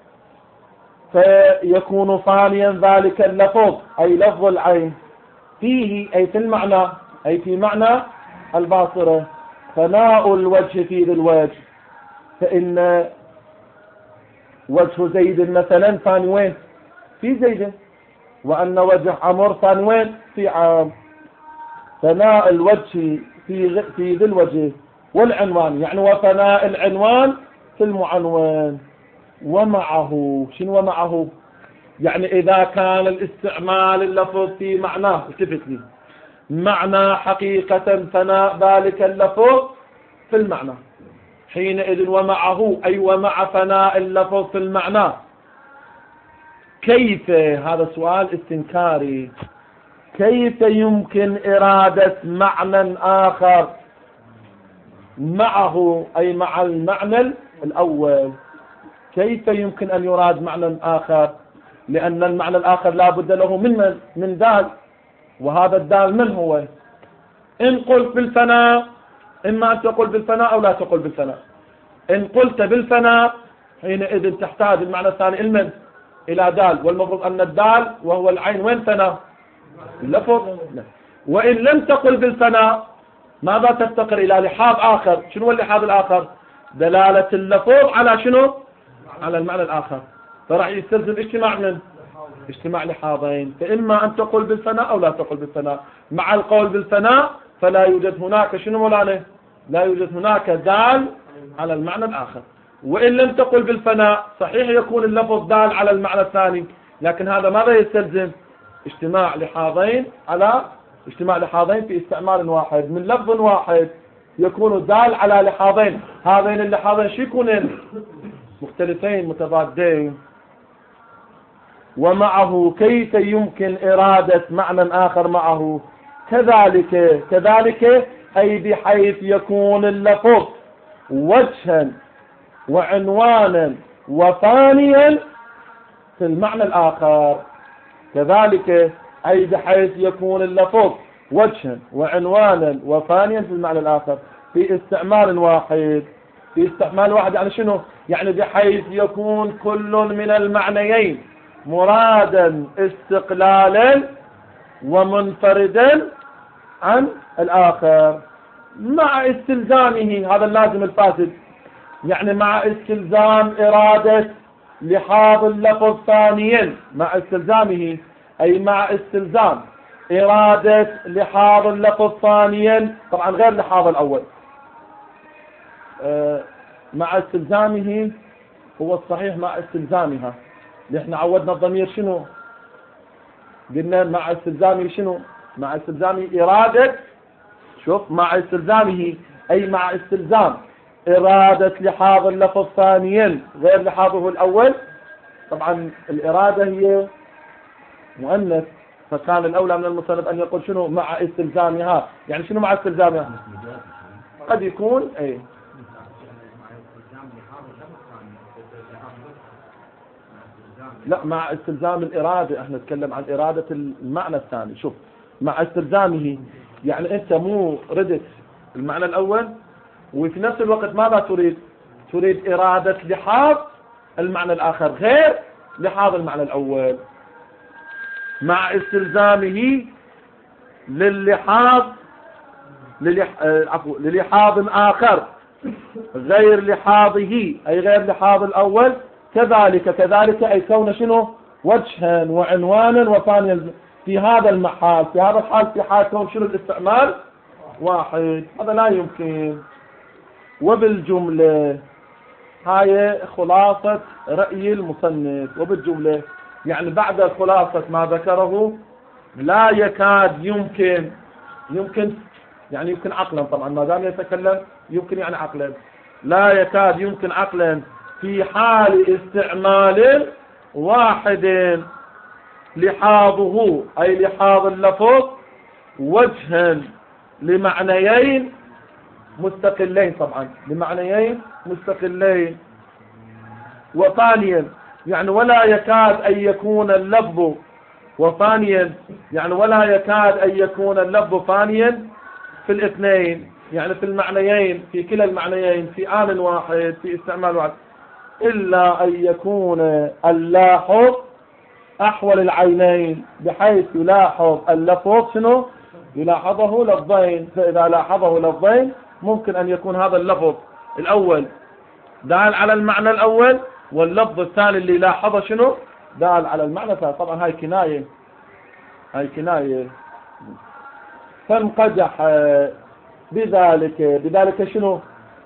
فيكون فانيا ذلك اللفظ أي لفظ العين فيه أي في المعنى أي في معنى الباصرة. فناء الوجه في ذي الوجه، فإن وجه زيد مثلا ثاني وين؟ في زيد، وأن وجه عمر ثاني وين؟ في عام. فناء الوجه في في ذي الوجه والعنوان يعني وفناء العنوان في في المعنون ومعه. شنو ومعه؟ يعني إذا كان الاستعمال اللفظ في معناه، التفت لي، معنى حقيقة فناء ذلك اللفظ في المعنى، حينئذ ومعه أي ومع فناء اللفظ في المعنى. كيف؟ هذا سؤال استنكاري. كيف يمكن إرادة معنى آخر معه أي مع المعنى الأول؟ كيف يمكن أن يراد معنى آخر؟ لأن المعنى الآخر لا بد له من من, من دال، وهذا الدال من هو؟ إن قلت بالفناء إما أن تقول بالفناء أو لا تقول بالفناء. إن قلت بالفناء حينئذ تحتاج المعنى الثاني المن إلى دال، والمفروض أن الدال وهو العين وين فناء؟ اللفظ. وإن لم تقل بالفناء ماذا تفتقر إلى لحاظ آخر؟ شنو اللحاظ الآخر؟ دلالة اللفظ على شنو؟ على المعنى الآخر. فراح يستلزم اجتماع من اجتماع لحاظين، فإما أن تقول بالفناء أو لا تقول بالفناء. مع القول بالفناء فلا يوجد هناك شنو مولانا؟ لا يوجد هناك دال على المعنى الآخر. وإن لم تقل بالفناء صحيح يكون اللفظ دال على المعنى الثاني، لكن هذا ماذا يستلزم؟ اجتماع لحاظين على اجتماع لحاظين في استعمال واحد من لفظ واحد يكون دال على لحاظين. هذين اللحاظين شو يكونون؟ مختلفين متضادين. ومعه كيف يمكن إرادة معنى آخر معه؟ كذلك كذلك أي بحيث يكون اللفظ وجها وعنوانا وثانيا في المعنى الآخر. كذلك أي بحيث يكون اللفظ وجها وعنوانا وثانيا في المعنى الآخر في استعمال واحد. في استعمال واحد يعني شنو؟ يعني بحيث يكون كل من المعنيين مرادا استقلالا ومنفردا عن الآخر مع استلزامه. هذا اللازم الفاسد، يعني مع استلزام إرادة لحاظ اللفظ ثانيا، مع استلزامه أي مع استلزام إرادة لحاظ اللفظ ثانيا، طبعا غير لحاظ الأول. أه مع استلزامه هو الصحيح مع استلزامها، نحن عودنا الضمير شنو؟ قلنا مع استلزامه شنو؟ مع استلزامه إرادة، شوف، مع استلزامه أي مع استلزام إرادة لحاظ اللفظ ثانيا غير لحاظه الأول. طبعا الإرادة هي مؤنث، فكان الأولى من المصنف أن يقول شنو؟ مع استلزامها. يعني شنو مع استلزامها؟ قد يكون أي لا، مع استلزام الإرادة. احنا نتكلم عن إرادة المعنى الثاني. شوف، مع استلزامه يعني أنت مو ردت المعنى الأول وفي نفس الوقت ماذا تريد؟ تريد إرادة لحاظ المعنى الآخر غير لحاظ المعنى الأول. مع استلزامه للحاظ للح... عفوا للحاظ آخر غير لحاظه أي غير لحاظ الأول. كذلك كذلك أي كون شنو؟ وجها وعنوانا وثانيا في هذا المحال، في هذا الحال، في حال كون شنو الاستعمال واحد. هذا لا يمكن. وبالجملة هاي خلاصة رأي المصنف. وبالجملة يعني بعد خلاصة ما ذكره لا يكاد يمكن يمكن يعني يمكن عقلا، طبعا ما دام يتكلم يمكن يعني عقلا، لا يكاد يمكن عقلا في حال استعمال واحد لحاظه أي لحاظ اللفظ وجها لمعنيين مستقلين، طبعا لمعنيين مستقلين. وثانيا يعني ولا يكاد أن يكون اللفظ وثانيا يعني ولا يكاد أن يكون اللفظ ثانيا في الاثنين، يعني في المعنيين، في كلا المعنيين في آن واحد في استعمال واحد، إلا أن يكون اللاحظ أحول العينين بحيث يلاحظ اللفظ شنو؟ يلاحظه لفظين. فإذا لاحظه لفظين ممكن أن يكون هذا اللفظ الأول دال على المعنى الأول، واللفظ الثاني اللي لاحظه شنو؟ دال على المعنى الثاني. طبعا هاي كناية، هاي كناية. فانقدح بذلك بذلك شنو؟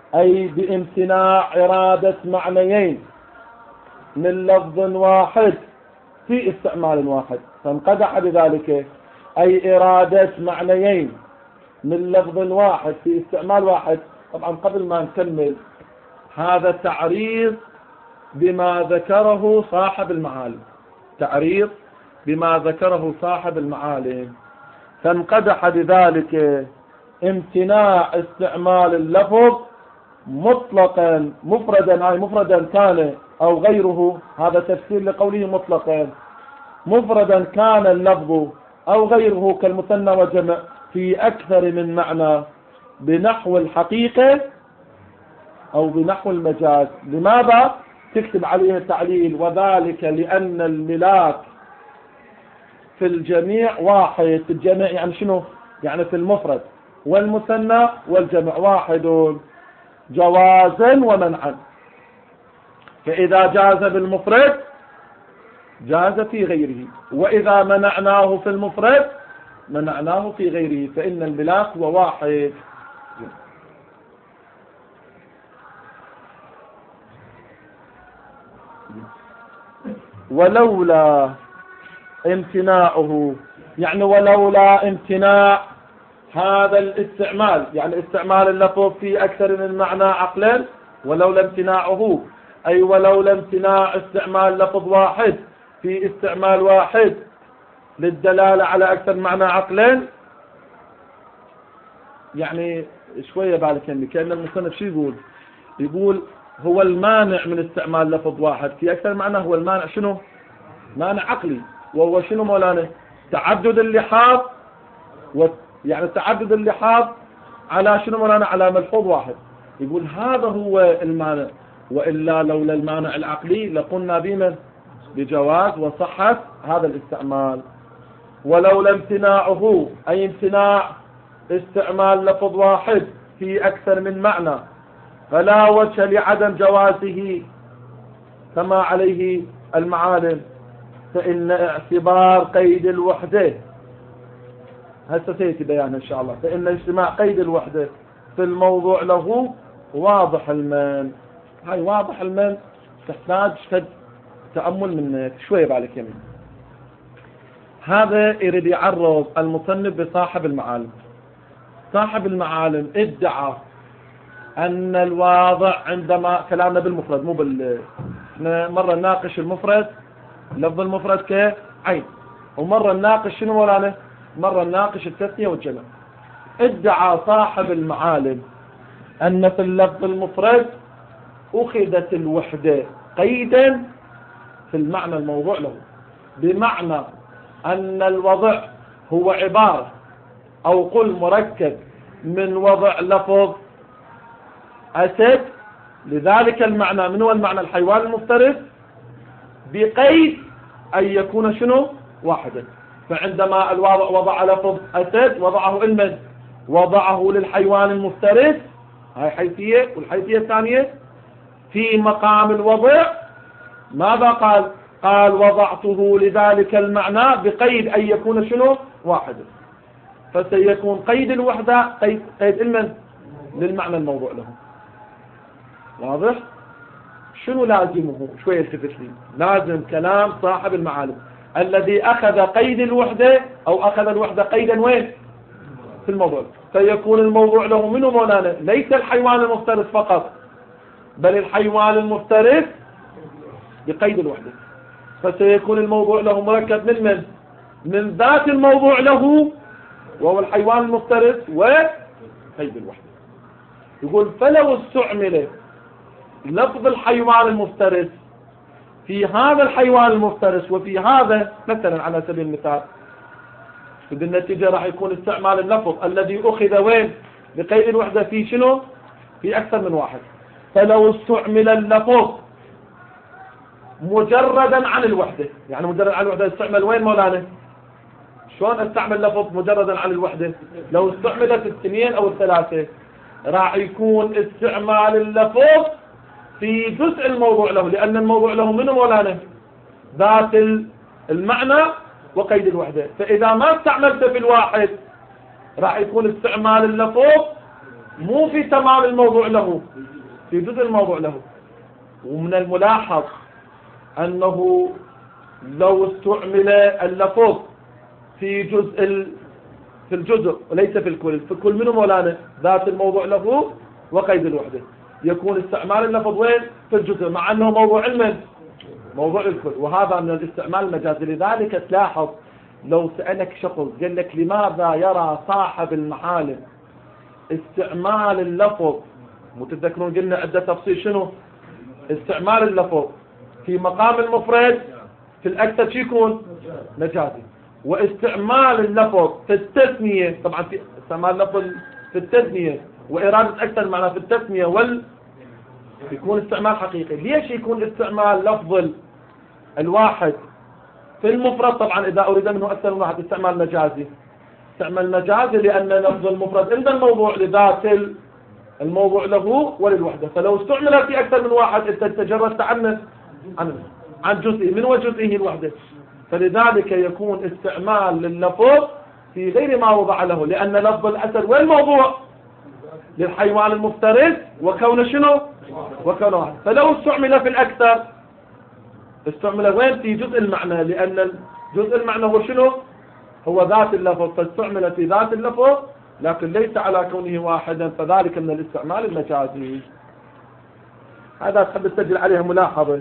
أي بامتناع إرادة معنيين من لفظ واحد في استعمال واحد، فانقدح بذلك أي إرادة معنيين من لفظ واحد في استعمال واحد. طبعا قبل ما نكمل، هذا تعريض بما ذكره صاحب المعالم، تعريض بما ذكره صاحب المعالم، فانقدح بذلك امتناع استعمال اللفظ مطلقا مفردا، أي مفردا كان أو غيره، هذا تفسير لقوله مطلقا، مفردا كان اللفظ أو غيره كالمثنى والجمع في أكثر من معنى بنحو الحقيقة أو بنحو المجاز. لماذا تكتب عليه التعليل؟ وذلك لأن الملاك في الجميع واحد، في الجميع يعني شنو؟ يعني في المفرد والمثنى والجمع واحد جوازا ومنعا، فإذا جاز بالمفرد جاز في غيره، وإذا منعناه في المفرد منعناه في غيره، فإن الملاك هو واحد. ولولا امتناعه، يعني ولولا امتناع هذا الاستعمال، يعني استعمال اللفظ في أكثر من معنى عقلا، ولولا امتناعه أي ولولا امتناع استعمال لفظ واحد في استعمال واحد للدلالة على أكثر معنى عقلا. يعني شوية بعد كلمة، كأن المصنف شو يقول؟ يقول هو المانع من استعمال لفظ واحد في أكثر معنى، هو المانع شنو؟ مانع عقلي، وهو شنو مولانا؟ تعدد اللحاظ، و يعني تعدد اللحاظ على شنو مولانا؟ على ملحوظ واحد. يقول هذا هو المانع، وإلا لولا المانع العقلي لقلنا بمن؟ بجواز وصحة هذا الاستعمال. ولولا امتناعه أي امتناع استعمال لفظ واحد في أكثر من معنى فلا وجه لعدم جوازه كما عليه المعالم، فإن اعتبار قيد الوحدة، هسه سيأتي بيان إن شاء الله، فإن اجتماع قيد الوحدة في الموضوع له واضح المن. هاي واضح المن تحتاج قد تأمل منك شوية بالك يمين. هذا يريد يعرض المصنف بصاحب المعالم. صاحب المعالم ادعى أن الواضع عندما كلامنا بالمفرد مو بال مرة نناقش المفرد لفظ المفرد كعين، ومرة نناقش شنو مولانا؟ مرة نناقش التثنية والجمع. ادعى صاحب المعالم أن في اللفظ المفرد أخذت الوحدة قيدا في المعنى الموضوع له، بمعنى أن الوضع هو عبارة أو قل مركب من وضع لفظ أسد، لذلك المعنى من هو المعنى؟ الحيوان المفترس، بقيد أن يكون شنو؟ واحدا. فعندما الواضع وضع لفظ أسد وضعه المن؟ وضعه للحيوان المفترس، هاي حيثية، والحيثية الثانية في مقام الوضع ماذا قال؟ قال وضعته لذلك المعنى بقيد أن يكون شنو؟ واحدا. فسيكون قيد الوحدة قيد, قيد المن؟ للمعنى الموضوع له. واضح؟ شنو لازمه؟ شوية التفت لي. لازم كلام صاحب المعالم الذي أخذ قيد الوحدة أو أخذ الوحدة قيدا وين؟ في الموضوع. فيكون الموضوع له منه مولانا ليس الحيوان المفترس فقط، بل الحيوان المفترس بقيد الوحدة. فسيكون الموضوع له مركب من من؟ من ذات الموضوع له وهو الحيوان المفترس وقيد الوحدة. يقول فلو استعمل لفظ الحيوان المفترس في هذا الحيوان المفترس وفي هذا، مثلا على سبيل المثال، بالنتيجة راح يكون استعمال اللفظ الذي أخذ وين؟ بقيد الوحدة في شنو؟ في أكثر من واحد. فلو استعمل اللفظ مجردا عن الوحدة، يعني مجرد عن الوحدة استعمل وين مولانا؟ شلون استعمل لفظ مجردا عن الوحدة؟ لو استعملت الاثنين أو الثلاثة راح يكون استعمال اللفظ في جزء الموضوع له، لأن الموضوع له منه مولانا؟ ذات المعنى وقيد الوحدة. فإذا ما استعملت في الواحد راح يكون استعمال اللفظ مو في تمام الموضوع له، في جزء الموضوع له. ومن الملاحظ أنه لو استعمل اللفظ في جزء ال... في الجزء وليس في الكل، في الكل منه مولانا ذات الموضوع له وقيد الوحدة، يكون استعمال اللفظ وين؟ في الجزء، مع أنه موضوع علم موضوع الكل، وهذا من الاستعمال المجازي. لذلك تلاحظ لو سألك شخص قال لك لماذا يرى صاحب المعالم استعمال اللفظ، متذكرون قلنا عدة تفصيل شنو؟ استعمال اللفظ في مقام المفرد في الأكثر شي يكون مجازي، واستعمال اللفظ في التثنية، طبعا في استعمال اللفظ في التثنية وإرادة أكثر معنى في التثنية وال يكون استعمال حقيقي. ليش يكون استعمال لفظ الواحد في المفرد؟ طبعا إذا أريد منه أكثر من واحد استعمال مجازي. استعمال مجازي لأن لفظ المفرد عند الموضوع لذات الموضوع له وللوحدة، فلو استعمل في أكثر من واحد أنت تجردت عنه عن عن جزئي من وجزئه الوحدة، فلذلك يكون استعمال لللفظ في غير ما وضع له، لأن لفظ الأسد والموضوع للحيوان المفترس وكون شنو؟ وكون واحد. فلو استعمل في الأكثر استعمل وين؟ في جزء المعنى، لأن جزء المعنى هو شنو؟ هو ذات اللفظ، فاستعمل في ذات اللفظ لكن ليس على كونه واحدا، فذلك من الاستعمال المجازي. هذا تحب تسجل عليه ملاحظة.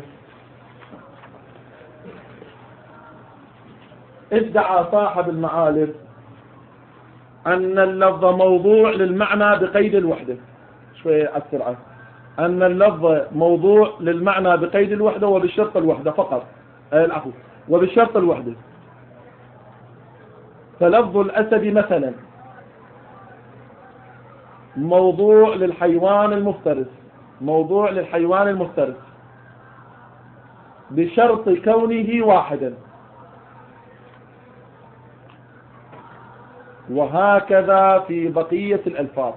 ادعى صاحب المعالم أن اللفظ موضوع للمعنى بقيد الوحدة، شوية على السرعة، أن اللفظ موضوع للمعنى بقيد الوحدة وبالشرط الوحدة فقط، العفو وبالشرط الوحدة. فلفظ الأسد مثلا موضوع للحيوان المفترس، موضوع للحيوان المفترس بشرط كونه واحدا، وهكذا في بقية الألفاظ.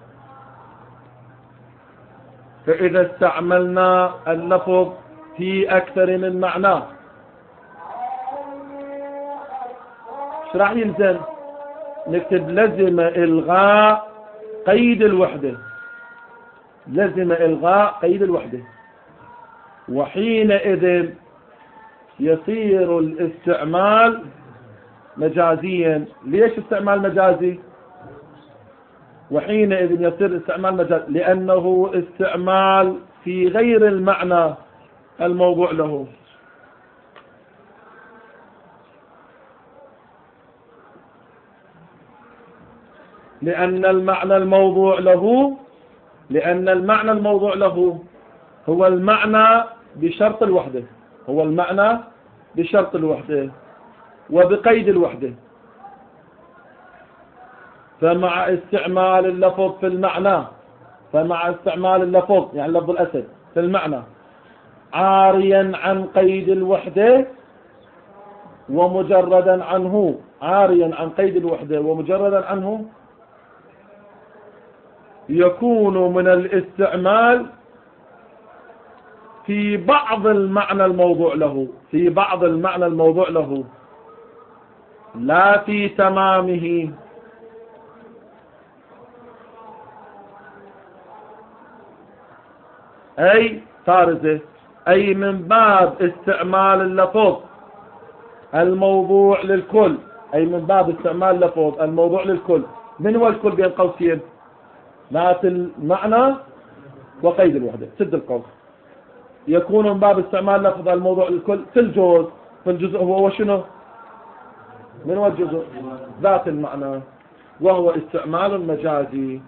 فإذا استعملنا اللفظ في أكثر من معنى ايش راح يلزم؟ نكتب لزم إلغاء قيد الوحدة، لزم إلغاء قيد الوحدة، وحينئذ يصير الاستعمال مجازيا. ليش استعمال مجازي؟ وحينئذ يصير استعمال مجازي لأنه استعمال في غير المعنى الموضوع له. لأن المعنى الموضوع له لأن المعنى الموضوع له هو المعنى بشرط الوحدة، هو المعنى بشرط الوحدة وبقيد الوحدة. فمع استعمال اللفظ في المعنى فمع استعمال اللفظ يعني لفظ الأسد في المعنى عاريا عن قيد الوحدة ومجردا عنه، عاريا عن قيد الوحدة ومجردا عنه، يكون من الاستعمال في بعض المعنى الموضوع له، في بعض المعنى الموضوع له لا في تمامه. أي فارزة، أي من باب استعمال اللفظ الموضوع للكل، أي من باب استعمال اللفظ الموضوع للكل. من هو الكل بين قوسين؟ ذات المعنى وقيد الوحدة، سد القوس. يكون من باب استعمال لفظ الموضوع للكل في الجزء، في الجزء هو شنو؟ من هو الجزء؟ ذات المعنى، وهو استعمال مجازي.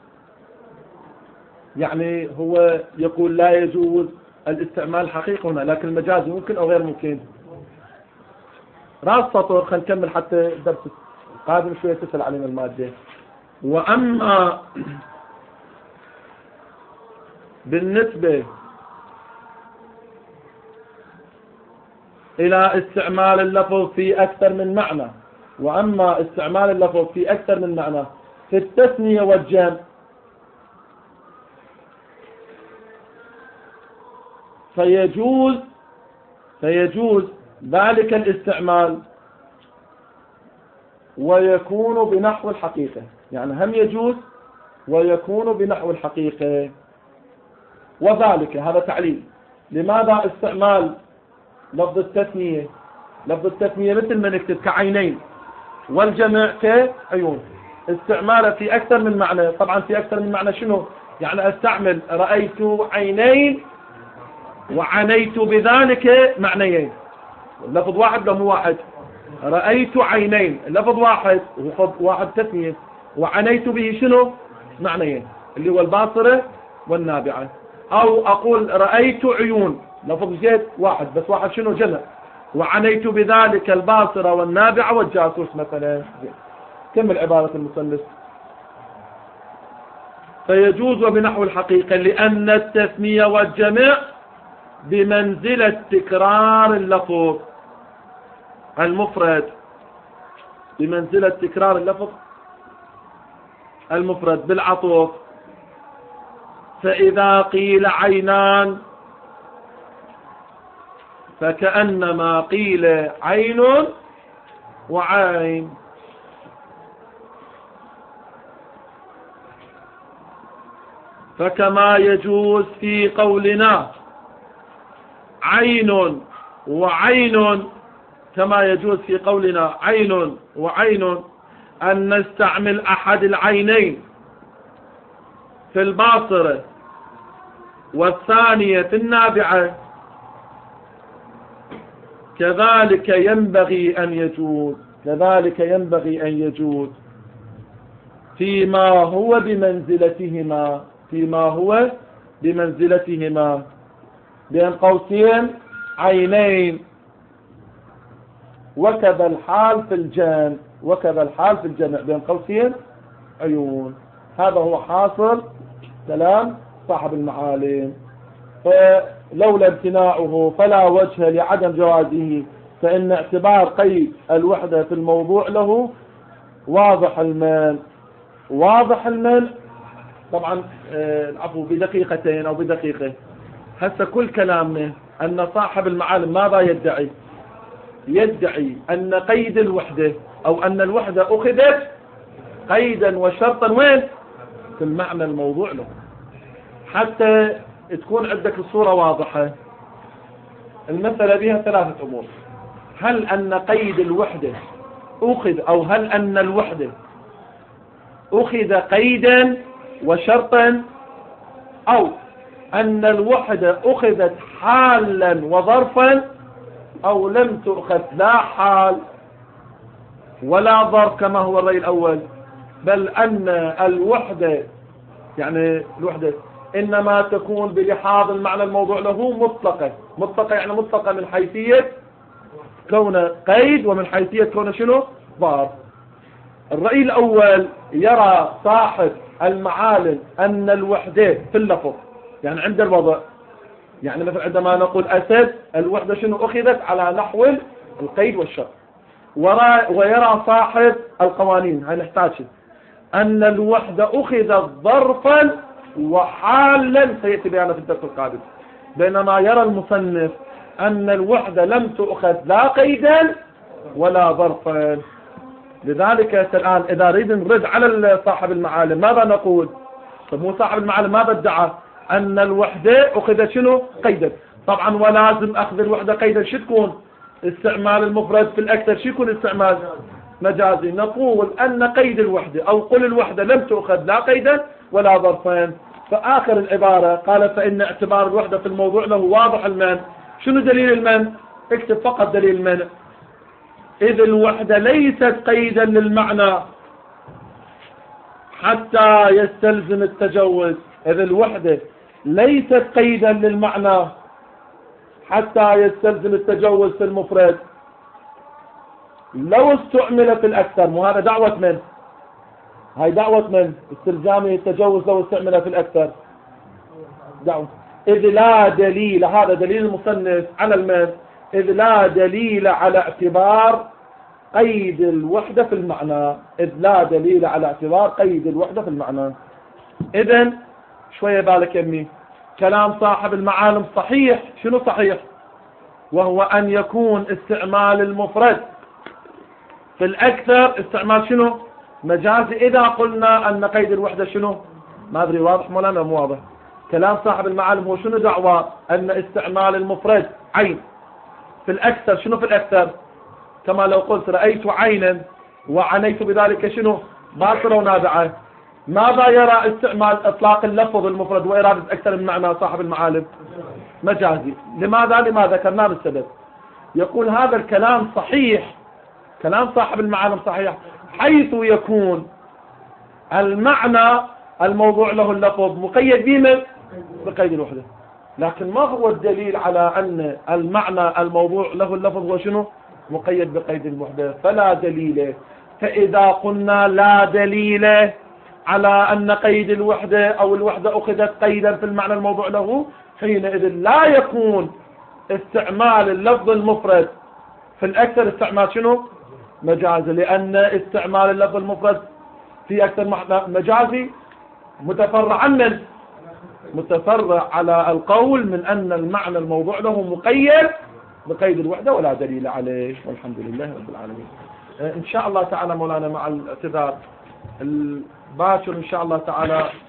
يعني هو يقول لا يجوز الاستعمال الحقيقي هنا، لكن المجازي ممكن أو غير ممكن. راس سطر، خلينا نكمل حتى الدرس القادم شوية تسأل علينا المادة. وأما بالنسبة إلى استعمال اللفظ في أكثر من معنى، وأما استعمال اللفظ في أكثر من معنى في التثنية والجمع، فيجوز فيجوز ذلك الاستعمال ويكون بنحو الحقيقة. يعني هم يجوز ويكون بنحو الحقيقة. وذلك هذا تعليل لماذا استعمال لفظ التثنية. لفظ التثنية مثل ما نكتب كعينين، والجمع كعيون، استعماله في أكثر من معنى. طبعا في أكثر من معنى شنو؟ يعني استعمل رأيت عينين وعنيت بذلك معنيين. لفظ واحد لو واحد. رأيت عينين لفظ واحد لفظ واحد تثنية، وعنيت به شنو؟ معنيين اللي هو الباصرة والنابعة. أو أقول رأيت عيون لفظ جد واحد بس واحد شنو؟ جمع. وعنيت بذلك الباصرة والنابعة والجاسوس مثلا. كمل عبارة المصنف. فيجوز بنحو الحقيقة لأن التثنية والجمع بمنزلة تكرار اللفظ المفرد، بمنزلة تكرار اللفظ المفرد بالعطوف. فإذا قيل عينان فكأنما قيل عين وعين. فكما يجوز في قولنا عين وعين، كما يجوز في قولنا عين وعين أن نستعمل أحد العينين في الباصرة والثانية في النابعة، كذلك ينبغي أن يجوز كذلك ينبغي أن يجوز فيما هو بمنزلتهما فيما هو بمنزلتهما بين قوسين عينين. وكذا الحال في الجمع وكذا الحال في الجمع بين قوسين عيون. هذا هو حاصل كلام صاحب المعالم. فلولا امتناعه فلا وجه لعدم جوازه، فإن اعتبار قيد الوحدة في الموضوع له واضح المنع. واضح المنع طبعا العفو بدقيقتين أو بدقيقة. هسه كل كلامنا أن صاحب المعالم ماذا يدعي؟ يدعي أن قيد الوحدة أو أن الوحدة أخذت قيدا وشرطا وين؟ في المعنى الموضوع له. حتى تكون عندك الصورة واضحة، المسألة بها ثلاثة أمور. هل أن قيد الوحدة أخذ أو هل أن الوحدة أخذ قيدا وشرطا، أو أن الوحدة أخذت حالا وظرفا، أو لم تأخذ لا حال ولا ظرف كما هو الرأي الأول، بل أن الوحدة يعني الوحدة إنما تكون بلحاظ المعنى الموضوع له مطلقة. مطلقة يعني مطلقة من حيثية كون قيد ومن حيثية كون شنو؟ ظرف. الرأي الأول يرى صاحب المعالم أن الوحدة في اللفظ يعني عند الوضع، يعني مثل عندما نقول أسد الوحدة شنو؟ أخذت على نحو القيد والشرط. ويرى صاحب القوانين هاي نحتاج أن الوحدة أخذت ظرفا وحالا، سيأتي بيانه في الدرس القادم. بينما يرى المصنف أن الوحدة لم تأخذ لا قيدا ولا ظرفا. لذلك الآن إذا نريد نرد على صاحب المعالم ماذا نقول؟ طب مو صاحب المعالم ماذا ادعى؟ أن الوحدة أخذت شنو؟ قيدا. طبعا ولازم أخذ الوحدة قيدا شو تكون؟ استعمال المفرد في الأكثر شو يكون استعمال؟ مجازي. نقول أن قيد الوحدة أو قل الوحدة لم تأخذ لا قيدا ولا ظرفين. فآخر العبارة قال فإن اعتبار الوحدة في الموضوع له واضح المنع. شنو دليل المنع؟ اكتب فقط دليل المنع. إذ الوحدة ليست قيدا للمعنى حتى يستلزم التجوز. إذ الوحدة ليست قيدا للمعنى حتى يستلزم التجوز في المفرد. لو استعمل في الأكثر، مو هذا دعوة من؟ هاي دعوة من؟ استلزامه التجوز لو استعمل في الأكثر دعوة. إذ لا دليل، هذا دليل المصنف على المن، إذ لا دليل على اعتبار قيد الوحدة في المعنى. إذ لا دليل على اعتبار قيد الوحدة في المعنى. إذن شوية بالك يمي، كلام صاحب المعالم صحيح. شنو صحيح؟ وهو أن يكون استعمال المفرد في الأكثر استعمال شنو؟ مجازي. إذا قلنا أن قيد الوحدة شنو؟ ما أدري واضح مولانا مو واضح. كلام صاحب المعالم هو شنو دعوة؟ أن استعمال المفرد عين في الأكثر. شنو في الأكثر؟ كما لو قلت رأيت عينا وعنيت بذلك شنو؟ باصرة ونابعة. ماذا يرى استعمال إطلاق اللفظ المفرد وإرادة أكثر من معنى صاحب المعالم؟ مجازي. لماذا؟ لما ذكرنا بالسبب. يقول هذا الكلام صحيح، كلام صاحب المعالم صحيح، حيث يكون المعنى الموضوع له اللفظ مقيد بمن؟ بقيد الوحدة. لكن ما هو الدليل على أن المعنى الموضوع له اللفظ هو شنو؟ مقيد بقيد الوحدة. فلا دليل. فإذا قلنا لا دليل على أن قيد الوحدة أو الوحدة أخذت قيدا في المعنى الموضوع له، حينئذ لا يكون استعمال اللفظ المفرد في الأكثر استعمال شنو؟ مجازي. لأن استعمال اللفظ المفرد في أكثر مجازي متفرع عن متفرع على القول من أن المعنى الموضوع له مقيد بقيد الوحدة ولا دليل عليه. والحمد لله رب العالمين. إن شاء الله تعالى مولانا مع الاعتذار الباكر إن شاء الله تعالى